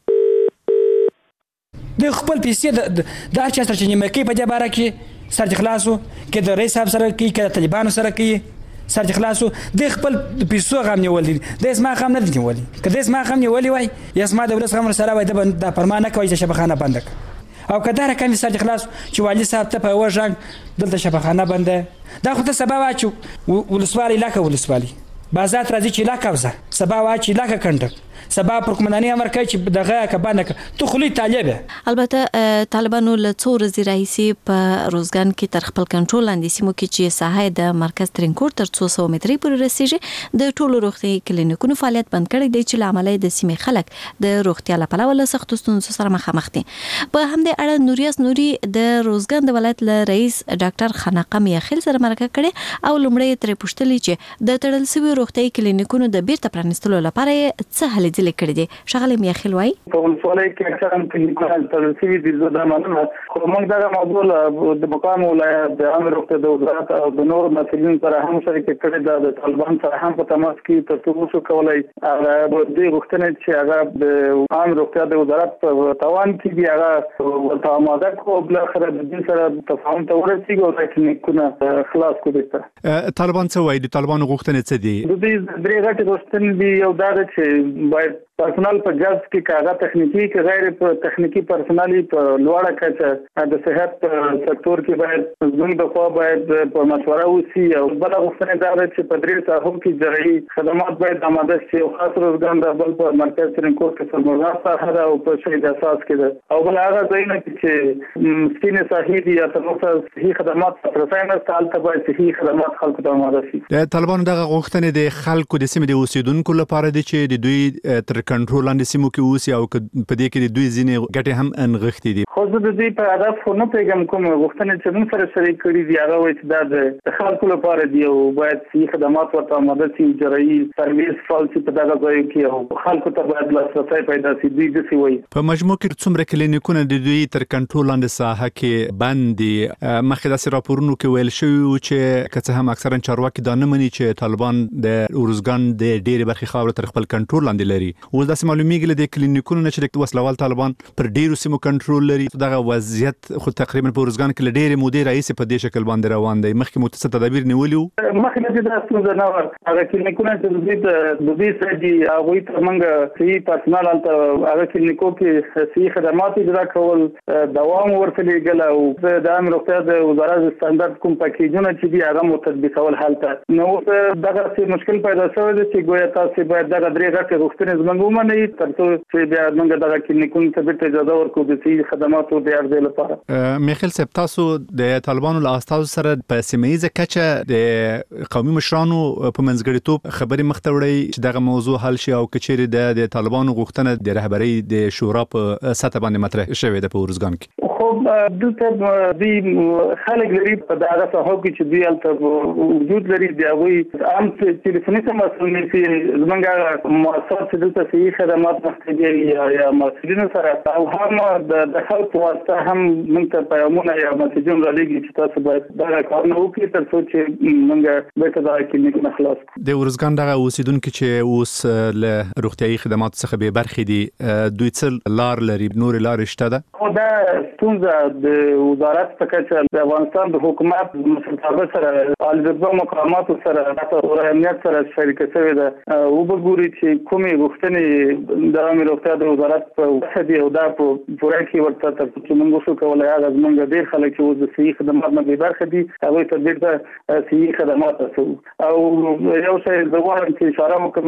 د خپل پیسې د هر چا سره چې نیمه کې په دې باره کې سر خلاصو کې د رئیس صاحب سره کې د طالبانو سره کې سر خلاصو د خپل پیسو غم نیول دي د اسما غم نه دي نیولې کله اسما غم نیولې وای اسما د ولس غم سره وای د پرمانه کوي چې شبخانه بند او کدار کم سر خلاص چې والي صاحب ته په وژن دلته شبخانه بند دا خو ته سبا واچو ولسوالي لاکه ولسوالي بازار راځي چې لاکه وزه سبا واچي لاکه کنټک سبا پرکمناني امر کوي چې دغه کبانه ته خلی طالبه البته طالبانو له څو ورځې راهیسې په روزګان کې تر خپل کنټرول لاندې سیمو کې چې ساحه د مرکز ترینکوټ تر 200 مترې پورې رسیږي د ټولو روغتي کلینیکونو فعالیت بند کړی دی چې لامل د سیمې خلک د روغتیا لپاره ول سخت ستونزو سره مخامخ دي په همدې اړه نوریاس نوري د روزګان د ولایت له رئیس ډاکټر خناقه میاخیل سره مرکه کړي او لومړی ترې پوښتلې چې د تړل شوی روغتي کلینیکونو د بیرته پرانستلو لپاره څه هلې ځلې کړې دي شغله میاخیل وای په ولسوالۍ کې اکثرا کلینیکونه تړل شوي دي زه دا معلومه خو موږ دا موضوع د مقام ولایت د امر روغتیا د وزارت او د نور مسؤلین سره هم شریک کړي د طالبان سره هم په تماس کې ترڅو وشو کولای هغه د غوښتنې چې هغه د امر روغتیا د وزارت په توان کې دی هغه ورته آماده کو بل اخر د دې سره تفاهم ته ورسیږي او د کلینیکونه خلاص کړي طالبان څه وایي د طالبانو غوښتنې څه دي د دې درې غټ غوښتنې دي یو دا چې باید پرسونل په جذب کې کاغه تخنیکی کې غیر تخنیکی پرسونالي په لوړه کچه د صحت سکتور کې باید زموږ د خوا باید په مشوره وسی او بل غوښتنه دا ده چې په درې ساحو کې جرعي خدمات باید آماده شي او خاص روزګان د بل په مرکز ترینکوټ کې سرمرغات ساحه او په شهید اساس کې ده او بل هغه ځایونه چې مسکینه صحیح دي یا تر اوسه صحیح خدمات رساینه ستالته باید صحیح خدمات خلکو ته آماده شي د طالبانو دغه غوښتنې د خلکو د سیمې د اوسیدونکو لپاره دي چې د دوی تر کنټرول لاندې سیمو کې اوسي او په دې کې د دوی ځینې ګټې هم انغښتې دي خو زه د دې په هدف نه پیغام کوم غوښتنې چې موږ سره شریک کړي دي هغه وایي چې دا د خلکو لپاره دی او باید صحیح خدمات ورته آماده شي جرعي سرویس فالسي په دغه ځای کې او خلکو ته باید لاسرسي پیدا شي دوی د سی وایي په مجموع کې څومره کلینیکونه د دوی تر کنټرول لاندې ساحه کې بند دي مخکې د راپورونو کې ویل شوی چې کڅ هم اکثرا چارواکي دا نه مني چې طالبان د اورزګان د ډېرې برخې خاور تر خپل کنټرول لاندې لري اوس د معلومیږي د کلینیکونو چې د وسلوال طالبان پر ډیرو سیمو کنټرول لري دغه وضعیت خو تقریبا په ورزګان کې ډېرې مودې رئیس په دې شکل باندې روان دی مخکې متصل تدابیر نیولیو مخکې د تاسو نه هغه کلینیکونه چې د دې سره دي هغه ترمنګ صحیح پرسونال هغه کلینیکو کې صحیح خدمات اجرا کول دوام ورته لګل او د امر روغتیا د وزارت ستاندرد کوم پاکیجونه چې دی هغه متطبیقول حالت نو دغه مشکل پیدا شوی دی چې ګویا تاسو باید دغه درې غټه غوښتنې زموږ ومنئ ترڅو چې بیا موږ دغه کلینیکونو ته بیرته اجازه ورکړو د صحي خدماتو د عرضې لپاره میخیل صاحب تاسو د طالبانو له استازو سره په سیمه کچه د قومي مشرانو په منځګړیتوب خبرې مخته وړي چې دغه موضوع حل شي او کچېرې د طالبانو غوښتنه د رهبرۍ د شورا په سطح باندې مطرح شوې ده په ورزګان کې خو دلته د خلک لري په دغه صحو کې چې دوی البته وجود لري دی هغوی عام ټلیفوني مسؤلین چې زمونږ مؤسسات چې دلته صحي خدمات مخکې یا مسؤلین سره او هم د خلکو واسطه هم موږ ته پیغامونه یا مسیجونه رالیږي چې تاسو باید دغه کارونه وکړئ ترڅو چې موږ بیرته دغه کلینیکونه خلاص کړو د ورزګان دغه اوسیدونکو چې اوس له روغتیايي خدماتو څخه بې برخې دي دوی څه لار لري نور لارې شته ده دا ستونزه د وزارت په کچه د افغانستان د حکومت مشرتابه سره البته مقامات سره د امنیت سره شریک شوی ده او وګوري چې کومې غوښتنې د امر روغتیا د وزارت په وخت دی او دا په پوره کې ورته ترڅو چې موږ شو کولای هغه زمونږ ډېر خلک چې اوس د صحي خدمات نه بې برخې دي هغوی ته بیرته صحي خدمات رسوو او یو شی زه غواړم چې اشاره وکړم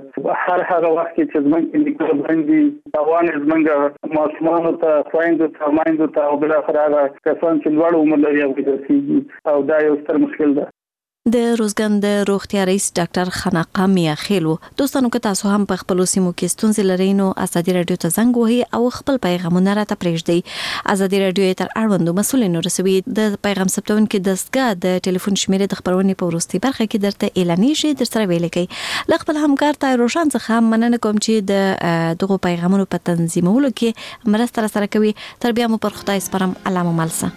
هر هغه وخت کې چې زمونږ کلینیکونه بند دي تاوان زمونږ ماشومانو ته خویندو ته مایندو ته او بالاخره هغه کسان چې لوړ عمر لري او دا یو ستر مشکل ده د روزګان د روغتیا رئیس ډاکټر خناقه میاخیلو دوستانو که تاسو هم په خپل سیمو کې ستونزې لرئ نو ازادي رادیو ته زنګ وهئ او خپل پیغامونه راته پرېږدئ. ازادي رادیو تر اړوندو مسؤلینو رسوي. د پیغام ثبتونکو دستګاه د ټلیفون شمیرې د خبرونې په وروستي برخه کې درته اعلانېږي، درسره ویلې کوي. له خپل همکار طاهر روشن څخه مننه کوم چې د دغو پیغامونو په تنظیمولو کې مرسته راسره کوي. تر بیا مو پر خدای سپارم. الله مو ملسه.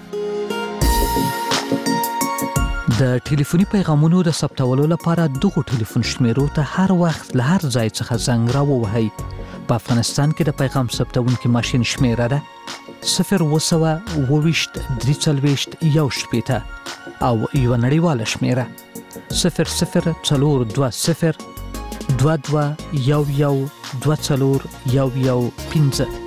د ټلیفوني پیغامونو د ثبتولو لپاره دغه ټلیفون شمیرو ته هر وخت له هر ځای څخه زنګ راووهئ. په افغانستان کې د پیغام ثبتونکي ماشین شمیره ده 020 23 1 او یو نړیواله شمیره 00 420 22 11 24 15.